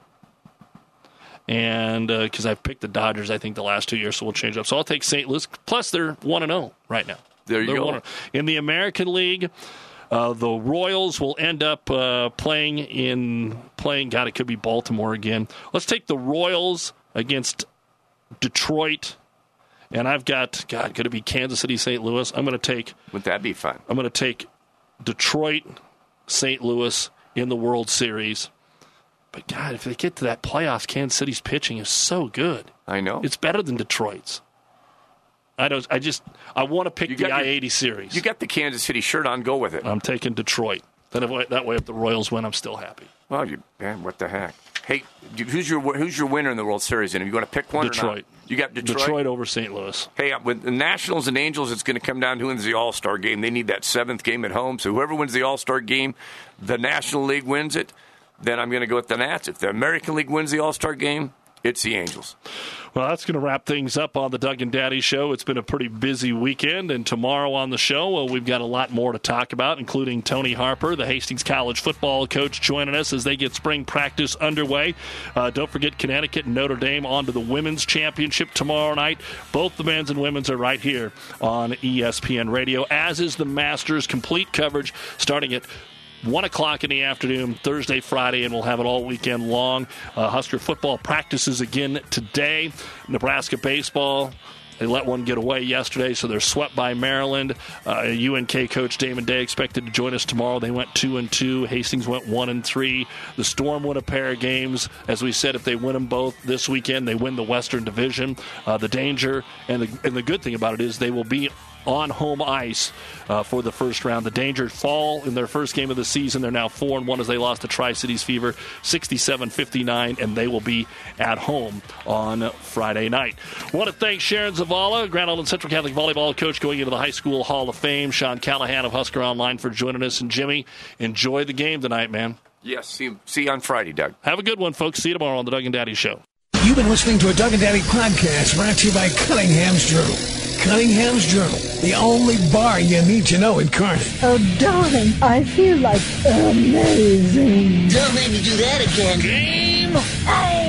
And because I've picked the Dodgers, I think, the last 2 years, so we'll change it up. So I'll take St. Louis. Plus, they're 1-0 right now. There you go. In the American League, the Royals will end up playing. God, it could be Baltimore again. Let's take the Royals against Detroit. And I've got, could it be Kansas City, St. Louis? I'm going to take. Would that be fun? I'm going to take Detroit, St. Louis in the World Series. But, God, if they get to that playoffs, Kansas City's pitching is so good. I know. It's better than Detroit's. I want to pick the I-80 series. You got the Kansas City shirt on. Go with it. I'm taking Detroit. That way, if the Royals win, I'm still happy. Well, what the heck? Hey, who's your winner in the World Series? And are you going to pick one? Detroit. Or not? You got Detroit? Detroit over St. Louis. Hey, with the Nationals and Angels, it's going to come down to who wins the All-Star game. They need that 7th game at home. So whoever wins the All-Star game, the National League wins it. Then I'm going to go with the Nats. If the American League wins the All-Star game, it's the Angels. Well, that's going to wrap things up on the Doug and Daddy Show. It's been a pretty busy weekend, and tomorrow on the show, we've got a lot more to talk about, including Tony Harper, the Hastings College football coach, joining us as they get spring practice underway. Don't forget Connecticut and Notre Dame on to the Women's Championship tomorrow night. Both the men's and women's are right here on ESPN Radio, as is the Masters. Complete coverage starting at 1 o'clock in the afternoon, Thursday, Friday, and we'll have it all weekend long. Husker football practices again today. Nebraska baseball, they let one get away yesterday, so they're swept by Maryland. UNK coach Damon Day expected to join us tomorrow. They went 2-2. Hastings went 1-3. The Storm won a pair of games. As we said, if they win them both this weekend, they win the Western Division. The danger and the good thing about it is they will be on home ice for the first round. The Danger fall in their first game of the season. They're now 4-1 as they lost to Tri-Cities Fever 67-59, and they will be at home on Friday night. I want to thank Sharon Zavala, Grand Island Central Catholic volleyball coach going into the High School Hall of Fame, Sean Callahan of Husker Online for joining us, and Jimmy, enjoy the game tonight, man. Yes, see you on Friday, Doug. Have a good one, folks. See you tomorrow on the Doug and Daddy Show. You've been listening to a Doug and Daddy podcast brought to you by Cunningham's Journal. Cunningham's Journal, the only bar you need to know in Kearney. Oh, darling, I feel like amazing. Don't make me do that again. Game. Hey!